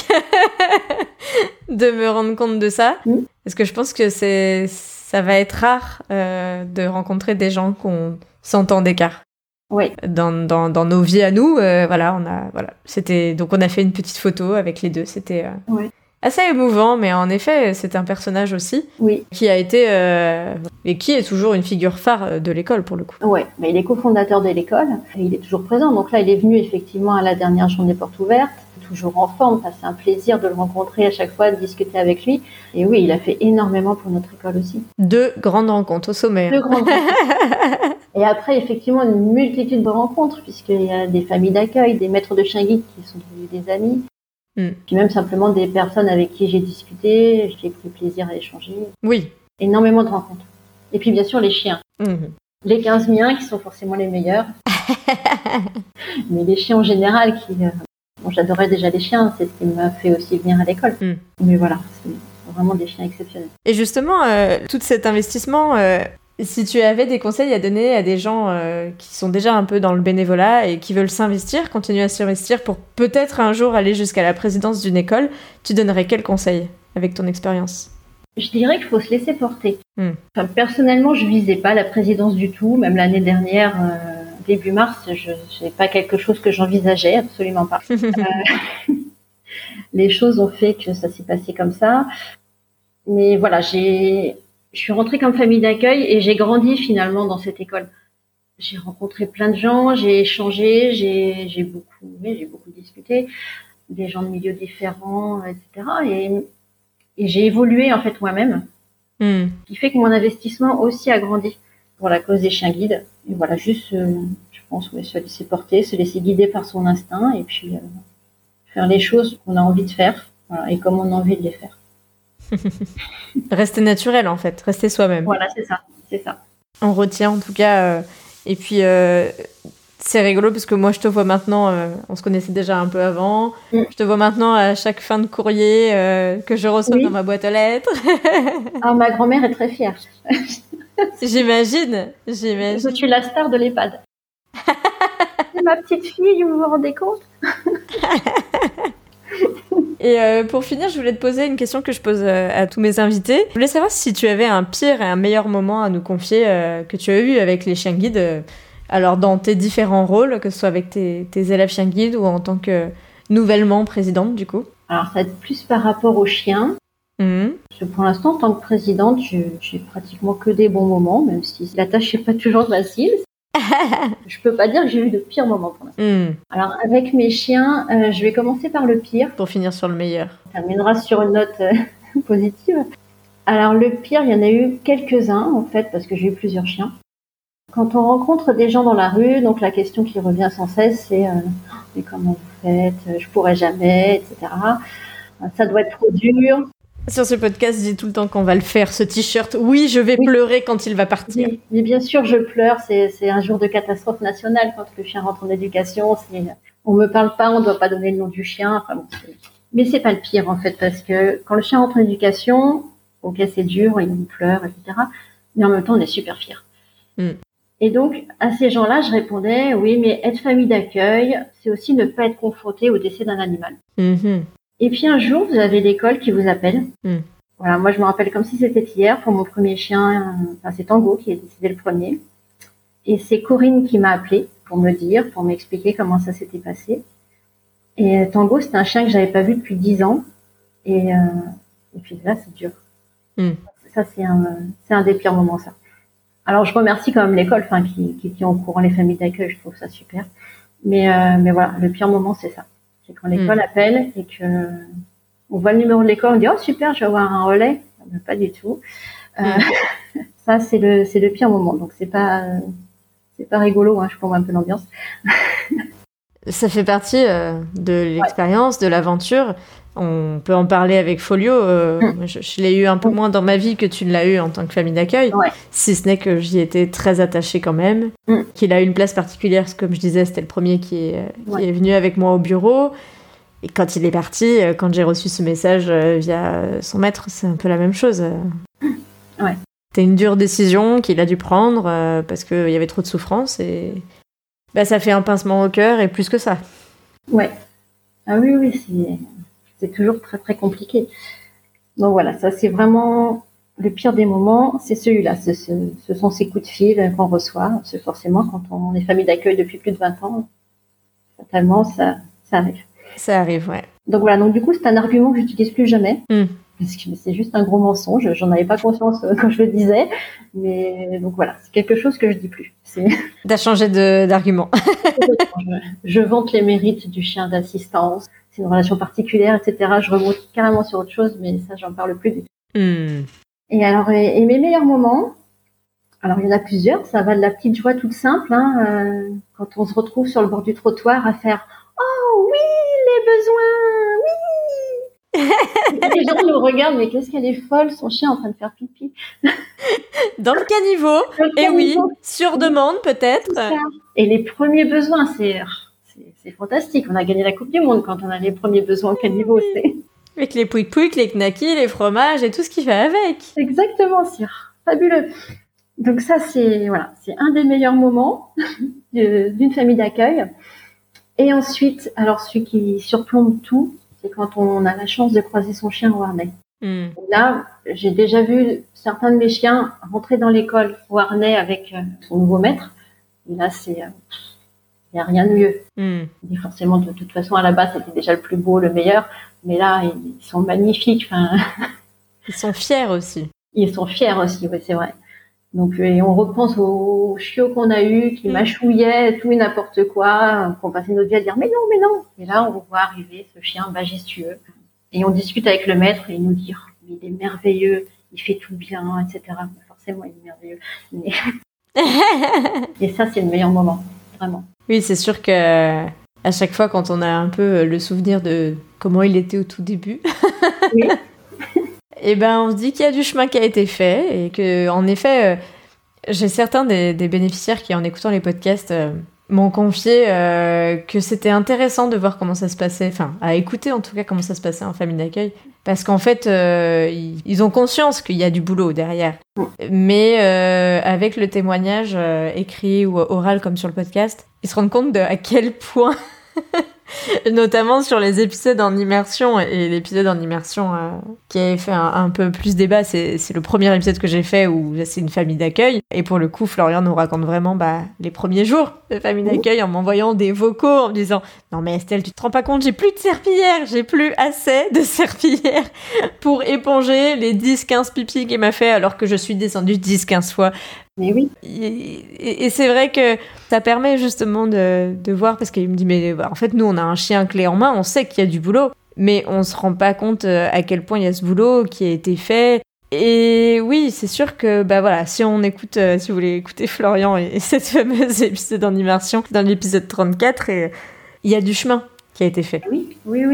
de me rendre compte de ça, mmh. parce que je pense que c'est, ça va être rare euh, de rencontrer des gens qui ont cent ans d'écart. Oui. Dans, dans, dans nos vies à nous, euh, voilà, on a, voilà, c'était, donc on a fait une petite photo avec les deux, c'était euh, oui. assez émouvant, mais en effet, c'est un personnage aussi, oui. qui a été, euh, et qui est toujours une figure phare de l'école pour le coup. Oui, mais il est cofondateur de l'école, et il est toujours présent, donc là il est venu effectivement à la dernière journée porte ouverte, toujours en forme, enfin, c'est un plaisir de le rencontrer à chaque fois, de discuter avec lui, et oui, il a fait énormément pour notre école aussi. Deux grandes rencontres au sommet. Deux grandes rencontres. Et après, effectivement, une multitude de rencontres, puisqu'il y a des familles d'accueil, des maîtres de chiens guides qui sont devenus des amis, mm. puis même simplement des personnes avec qui j'ai discuté, j'ai pris plaisir à échanger. Oui. Énormément de rencontres. Et puis, bien sûr, les chiens. Mm. Les quinze miens, qui sont forcément les meilleurs. Mais les chiens en général, qui... Euh... Bon, j'adorais déjà les chiens, c'est ce qui m'a fait aussi venir à l'école. Mm. Mais voilà, c'est vraiment des chiens exceptionnels. Et justement, euh, tout cet investissement... Euh... Si tu avais des conseils à donner à des gens euh, qui sont déjà un peu dans le bénévolat et qui veulent s'investir, continuer à s'investir pour peut-être un jour aller jusqu'à la présidence d'une école, tu donnerais quels conseils avec ton expérience ? Je dirais qu'il faut se laisser porter. Mm. Enfin, personnellement, je visais pas la présidence du tout. Même l'année dernière, euh, début mars, je n'est pas quelque chose que j'envisageais, absolument pas. euh, les choses ont fait que ça s'est passé comme ça. Mais voilà, j'ai... Je suis rentrée comme famille d'accueil et j'ai grandi finalement dans cette école. J'ai rencontré plein de gens, j'ai échangé, j'ai, j'ai beaucoup, oui, j'ai beaucoup discuté, des gens de milieux différents, et cetera. Et, et j'ai évolué en fait moi-même, mm. ce qui fait que mon investissement aussi a grandi pour la cause des chiens guides. Et voilà, juste, euh, je pense, ouais, se laisser porter, se laisser guider par son instinct et puis euh, faire les choses qu'on a envie de faire, voilà, et comme on a envie de les faire. Rester naturel en fait, rester soi-même. Voilà, c'est ça, c'est ça. On retient en tout cas. Euh, et puis euh, c'est rigolo parce que moi je te vois maintenant, euh, on se connaissait déjà un peu avant. Mm. Je te vois maintenant à chaque fin de courrier euh, que je reçois oui. dans ma boîte aux lettres. Ah, ma grand-mère est très fière. J'imagine, j'imagine. Je suis la star de l'EHPAD. C'est ma petite fille, vous vous rendez compte? Et euh, pour finir, je voulais te poser une question que je pose euh, à tous mes invités. Je voulais savoir si tu avais un pire et un meilleur moment à nous confier euh, que tu as eu avec les chiens guides, euh, alors dans tes différents rôles, que ce soit avec tes, tes élèves chiens guides ou en tant que nouvellement présidente du coup. Alors ça va être plus par rapport aux chiens. Mmh. Parce que pour l'instant, en tant que présidente, je, j'ai pratiquement que des bons moments, même si la tâche n'est pas toujours facile. Je peux pas dire que j'ai eu de pires moments pour l'instant. Mm. Alors avec mes chiens, euh, je vais commencer par le pire. Pour finir sur le meilleur. Ça terminera sur une note euh, positive. Alors le pire, il y en a eu quelques-uns en fait, parce que j'ai eu plusieurs chiens. Quand on rencontre des gens dans la rue, donc la question qui revient sans cesse, c'est euh, mais comment vous faites? Je pourrais jamais, et cetera. Ça doit être trop dur. Sur ce podcast, je dis tout le temps qu'on va le faire, ce t-shirt. Oui, je vais oui. pleurer quand il va partir. Oui, mais bien sûr, je pleure. C'est, c'est un jour de catastrophe nationale quand le chien rentre en éducation. C'est, on me parle pas, on doit pas donner le nom du chien. Enfin, bon, c'est... Mais c'est pas le pire, en fait, parce que quand le chien rentre en éducation, ok, c'est dur, il pleure, et cetera. Mais en même temps, on est super fiers. Mm. Et donc, à ces gens-là, je répondais, oui, mais être famille d'accueil, c'est aussi ne pas être confronté au décès d'un animal. Mm-hmm. Et puis un jour, vous avez l'école qui vous appelle. Mm. Voilà, moi je me rappelle comme si c'était hier pour mon premier chien. Enfin, c'est Tango qui est décédé le premier. Et c'est Corinne qui m'a appelée pour me dire, pour m'expliquer comment ça s'était passé. Et Tango, c'était un chien que j'avais pas vu depuis dix ans. Et, euh, et puis là, c'est dur. Mm. Ça, c'est un, c'est un des pires moments, ça. Alors, je remercie quand même l'école, enfin, qui, qui tient au courant les familles d'accueil. Je trouve ça super. Mais, euh, mais voilà, le pire moment, c'est ça. C'est quand l'école mmh. appelle et que on voit le numéro de l'école, on dit oh super, je vais avoir un relais. Ben, pas du tout. Euh, mmh. Ça c'est le c'est le pire moment. Donc c'est pas c'est pas rigolo. Hein, je comprends un peu l'ambiance. Ça fait partie euh, de l'expérience, ouais. de l'aventure. On peut en parler avec Folio. Euh, mmh. je, je l'ai eu un peu moins dans ma vie que tu ne l'as eu en tant que famille d'accueil, ouais. si ce n'est que j'y étais très attachée quand même. Mmh. Qu'il a eu une place particulière, comme je disais, c'était le premier qui est, qui ouais. est venu avec moi au bureau. Et quand il est parti, quand j'ai reçu ce message via son maître, c'est un peu la même chose. Ouais. C'était une dure décision qu'il a dû prendre euh, parce qu'il y avait trop de souffrance et bah, ça fait un pincement au cœur et plus que ça. Ouais. Ah oui, oui, c'est... c'est toujours très très compliqué. Donc voilà, ça c'est vraiment le pire des moments, c'est celui-là. Ce, ce, ce sont ces coups de fil qu'on reçoit. Parce que forcément, quand on est famille d'accueil depuis plus de vingt ans, fatalement, ça, ça arrive. Ça arrive, ouais. Donc voilà, donc du coup, c'est un argument que j'utilise plus jamais. Mm. Parce que c'est juste un gros mensonge. J'en avais pas conscience quand je le disais. Mais donc voilà, c'est quelque chose que je dis plus. C'est... T'as changé de, d'argument. je, je vante les mérites du chien d'assistance. C'est une relation particulière, et cetera. Je remonte carrément sur autre chose, mais ça, j'en parle plus du tout. Mm. Et alors, et, et mes meilleurs moments, alors il y en a plusieurs. Ça va de la petite joie toute simple, hein, euh, quand on se retrouve sur le bord du trottoir à faire « Oh oui, les besoins, oui !» Les gens nous regardent, mais qu'est-ce qu'elle est folle, son chien est en train de faire pipi. Dans le caniveau, et eh oui, sur demande peut-être. Et les premiers besoins, c'est... C'est, c'est fantastique. On a gagné la Coupe du Monde quand on a les premiers besoins au caniveau. C'est... Avec les pouic-pouic, les knackis, les fromages et tout ce qui va avec. Exactement, c'est fabuleux. Donc ça, c'est, voilà, c'est un des meilleurs moments de, d'une famille d'accueil. Et ensuite, alors celui qui surplombe tout, c'est quand on a la chance de croiser son chien au harnais. Mm. Là, j'ai déjà vu certains de mes chiens rentrer dans l'école au harnais avec son nouveau maître. Et là, c'est... il n'y a rien de mieux. Mm. Et forcément, de toute façon, à la base, c'était déjà le plus beau, le meilleur. Mais là, ils sont magnifiques. Enfin... Ils sont fiers aussi. Ils sont fiers aussi, oui, c'est vrai. Donc, et on repense aux chiots qu'on a eus, qui mm. mâchouillaient tout et n'importe quoi, qu'on passait notre vie à dire « mais non, mais non !» Et là, on voit arriver ce chien majestueux. Et on discute avec le maître et il nous dit oh, « il est merveilleux, il fait tout bien, et cetera » Forcément, il est merveilleux. Mais... et ça, c'est le meilleur moment, vraiment. Oui, c'est sûr que à chaque fois, quand on a un peu le souvenir de comment il était au tout début, oui. et ben on se dit qu'il y a du chemin qui a été fait et que, en effet, euh, j'ai certains des, des bénéficiaires qui, en écoutant les podcasts, euh, m'ont confié euh, que c'était intéressant de voir comment ça se passait, enfin, à écouter en tout cas comment ça se passait en famille d'accueil, parce qu'en fait, euh, ils, ils ont conscience qu'il y a du boulot derrière. Mais euh, avec le témoignage euh, écrit ou oral comme sur le podcast, ils se rendent compte de à quel point, notamment sur les épisodes en immersion, et l'épisode en immersion euh, qui avait fait un, un peu plus débat, c'est, c'est le premier épisode que j'ai fait où c'est une famille d'accueil. Et pour le coup, Florian nous raconte vraiment bah, les premiers jours de famille d'accueil en m'envoyant des vocaux en me disant « Non mais Estelle, tu te rends pas compte, j'ai plus de serpillière, j'ai plus assez de serpillière pour éponger les dix quinze pipis qu'il m'a fait alors que je suis descendue dix quinze fois. » Mais oui. Et, et, et c'est vrai que ça permet justement de, de voir, parce qu'il me dit, mais en fait, nous, on a un chien clé en main, on sait qu'il y a du boulot, mais on se rend pas compte à quel point il y a ce boulot qui a été fait. Et oui, c'est sûr que, bah voilà, si on écoute, euh, si vous voulez écouter Florian et, et cette fameuse épisode en immersion, dans l'épisode trente-quatre, et, il y a du chemin qui a été fait. Oui, oui, oui.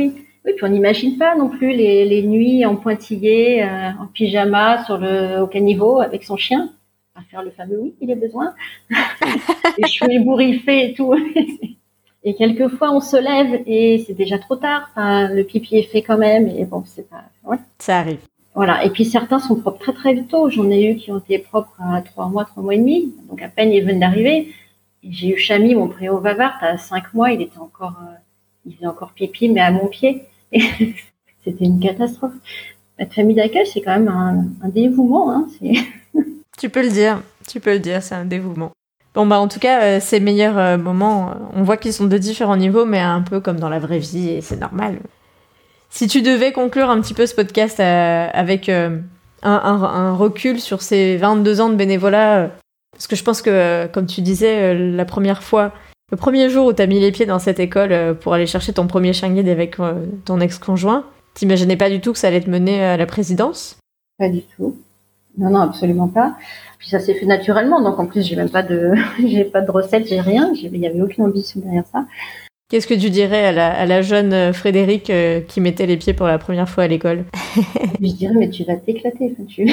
Oui, puis on n'imagine pas non plus les, les nuits en pointillé, euh, en pyjama, sur le au caniveau avec son chien, à faire le fameux oui, il a besoin, les cheveux ébouriffés et tout. Et quelquefois, on se lève et c'est déjà trop tard. Enfin, le pipi est fait quand même, et bon, c'est pas. Ouais. Ça arrive. Voilà. Et puis certains sont propres très très tôt. J'en ai eu qui ont été propres à trois mois, trois mois et demi. Donc à peine ils viennent d'arriver. Et j'ai eu Chami, mon préau Vavart, à cinq mois, il était encore, euh, il faisait encore pipi, mais à mon pied. Et c'était une catastrophe. Notre famille d'accueil, c'est quand même un, un dévouement. Hein. C'est... Tu peux le dire. Tu peux le dire. C'est un dévouement. Bon, bah, en tout cas, euh, ces meilleurs euh, moments, euh, on voit qu'ils sont de différents niveaux, mais un peu comme dans la vraie vie, et c'est normal. Si tu devais conclure un petit peu ce podcast euh, avec euh, un, un, un recul sur ces vingt-deux ans de bénévolat, euh, parce que je pense que, euh, comme tu disais, euh, la première fois, le premier jour où tu as mis les pieds dans cette école euh, pour aller chercher ton premier chien guide avec euh, ton ex-conjoint, t'imaginais pas du tout que ça allait te mener à la présidence ? Pas du tout. Non, non, absolument pas. Puis ça s'est fait naturellement, donc en plus j'ai même pas de, j'ai pas de recette, j'ai rien, il y avait aucune ambition derrière ça. Qu'est-ce que tu dirais à la, à la jeune Frédéric euh, qui mettait les pieds pour la première fois à l'école ? Je dirais, mais tu vas t'éclater, enfin, tu...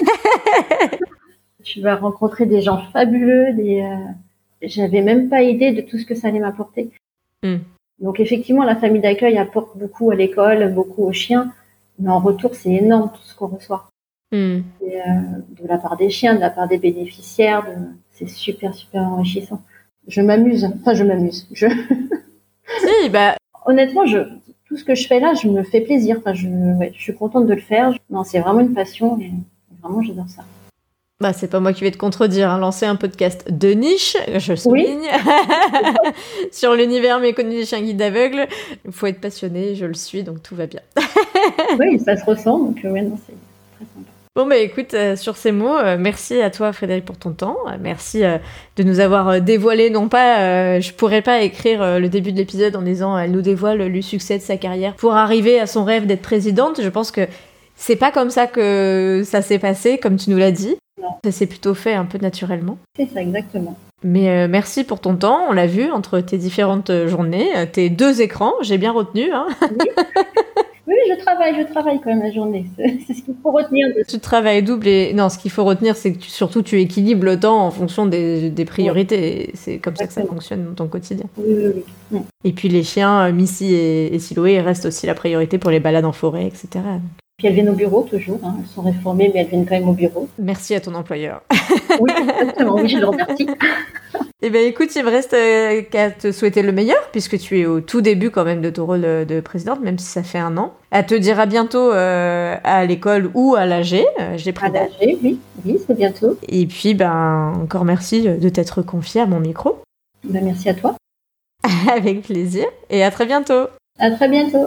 tu vas rencontrer des gens fabuleux, des, euh... j'avais même pas idée de tout ce que ça allait m'apporter. Mm. Donc effectivement, la famille d'accueil apporte beaucoup à l'école, beaucoup aux chiens, mais en retour, c'est énorme tout ce qu'on reçoit. Mm. Et, euh, de la part des chiens, de la part des bénéficiaires, de... c'est super, super enrichissant. Je m'amuse, enfin je m'amuse. Je... si, bah... Honnêtement, je... tout ce que je fais là, je me fais plaisir. Enfin, je, ouais, je suis contente de le faire. Non, c'est vraiment une passion et vraiment, j'adore ça. Bah, c'est pas moi qui vais te contredire, hein. Lancer un podcast de niche, je souligne, oui. Sur l'univers méconnu des chiens guides d'aveugles. Il faut être passionné, je le suis, donc tout va bien. Oui, ça se ressent, donc euh, ouais, non, c'est très sympa. Bon, bah écoute, euh, sur ces mots, euh, merci à toi Frédéric pour ton temps, euh, merci euh, de nous avoir euh, dévoilé, non pas, euh, je pourrais pas écrire euh, le début de l'épisode en disant elle nous dévoile le succès de sa carrière pour arriver à son rêve d'être présidente. Je pense que c'est pas comme ça que ça s'est passé, comme tu nous l'as dit. Non. Ça s'est plutôt fait un peu naturellement. C'est ça, exactement. Mais euh, merci pour ton temps, on l'a vu, entre tes différentes journées, tes deux écrans, j'ai bien retenu. Hein. Oui. Oui, je travaille, je travaille quand même la journée. C'est, c'est ce qu'il faut retenir. De... Tu travailles double et... Non, ce qu'il faut retenir, c'est que tu, surtout tu équilibres le temps en fonction des, des priorités. Oui. C'est comme Exactement. Ça que ça fonctionne dans ton quotidien. Oui, oui, oui. oui. Et puis les chiens, Missy et, et Siloé, restent aussi la priorité pour les balades en forêt, et cetera. Puis elles viennent au bureau toujours. Hein. Elles sont réformées, mais elles viennent quand même au bureau. Merci à ton employeur. Oui, exactement. Oui, je le remercie. Eh bien, écoute, il me reste euh, qu'à te souhaiter le meilleur, puisque tu es au tout début quand même de ton rôle de, de présidente, même si ça fait un an. À te dire à bientôt euh, à l'école ou à l'A G. Euh, j'ai pris à l'A G, oui, oui, c'est bientôt. Et puis, ben, encore merci de t'être confiée à mon micro. Ben, merci à toi. Avec plaisir. Et à très bientôt. À très bientôt.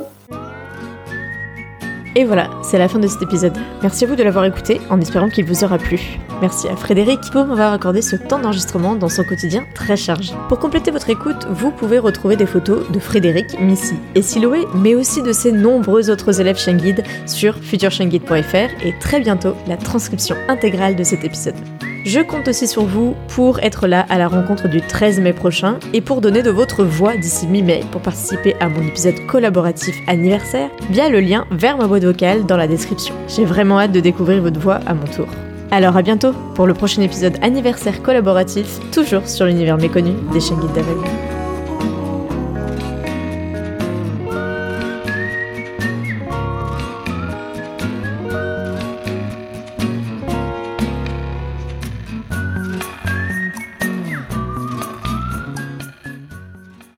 Et voilà, c'est la fin de cet épisode. Merci à vous de l'avoir écouté, en espérant qu'il vous aura plu. Merci à Frédéric pour m'avoir accordé ce temps d'enregistrement dans son quotidien très chargé. Pour compléter votre écoute, vous pouvez retrouver des photos de Frédéric, Missy et Siloé, mais aussi de ses nombreux autres élèves chien guides sur futur chien guide point f r et très bientôt la transcription intégrale de cet épisode. Je compte aussi sur vous pour être là à la rencontre du treize mai prochain et pour donner de votre voix d'ici mi-mai pour participer à mon épisode collaboratif anniversaire via le lien vers ma boîte vocale dans la description. J'ai vraiment hâte de découvrir votre voix à mon tour. Alors à bientôt pour le prochain épisode anniversaire collaboratif, toujours sur l'univers méconnu des chiens guides d'aveugles.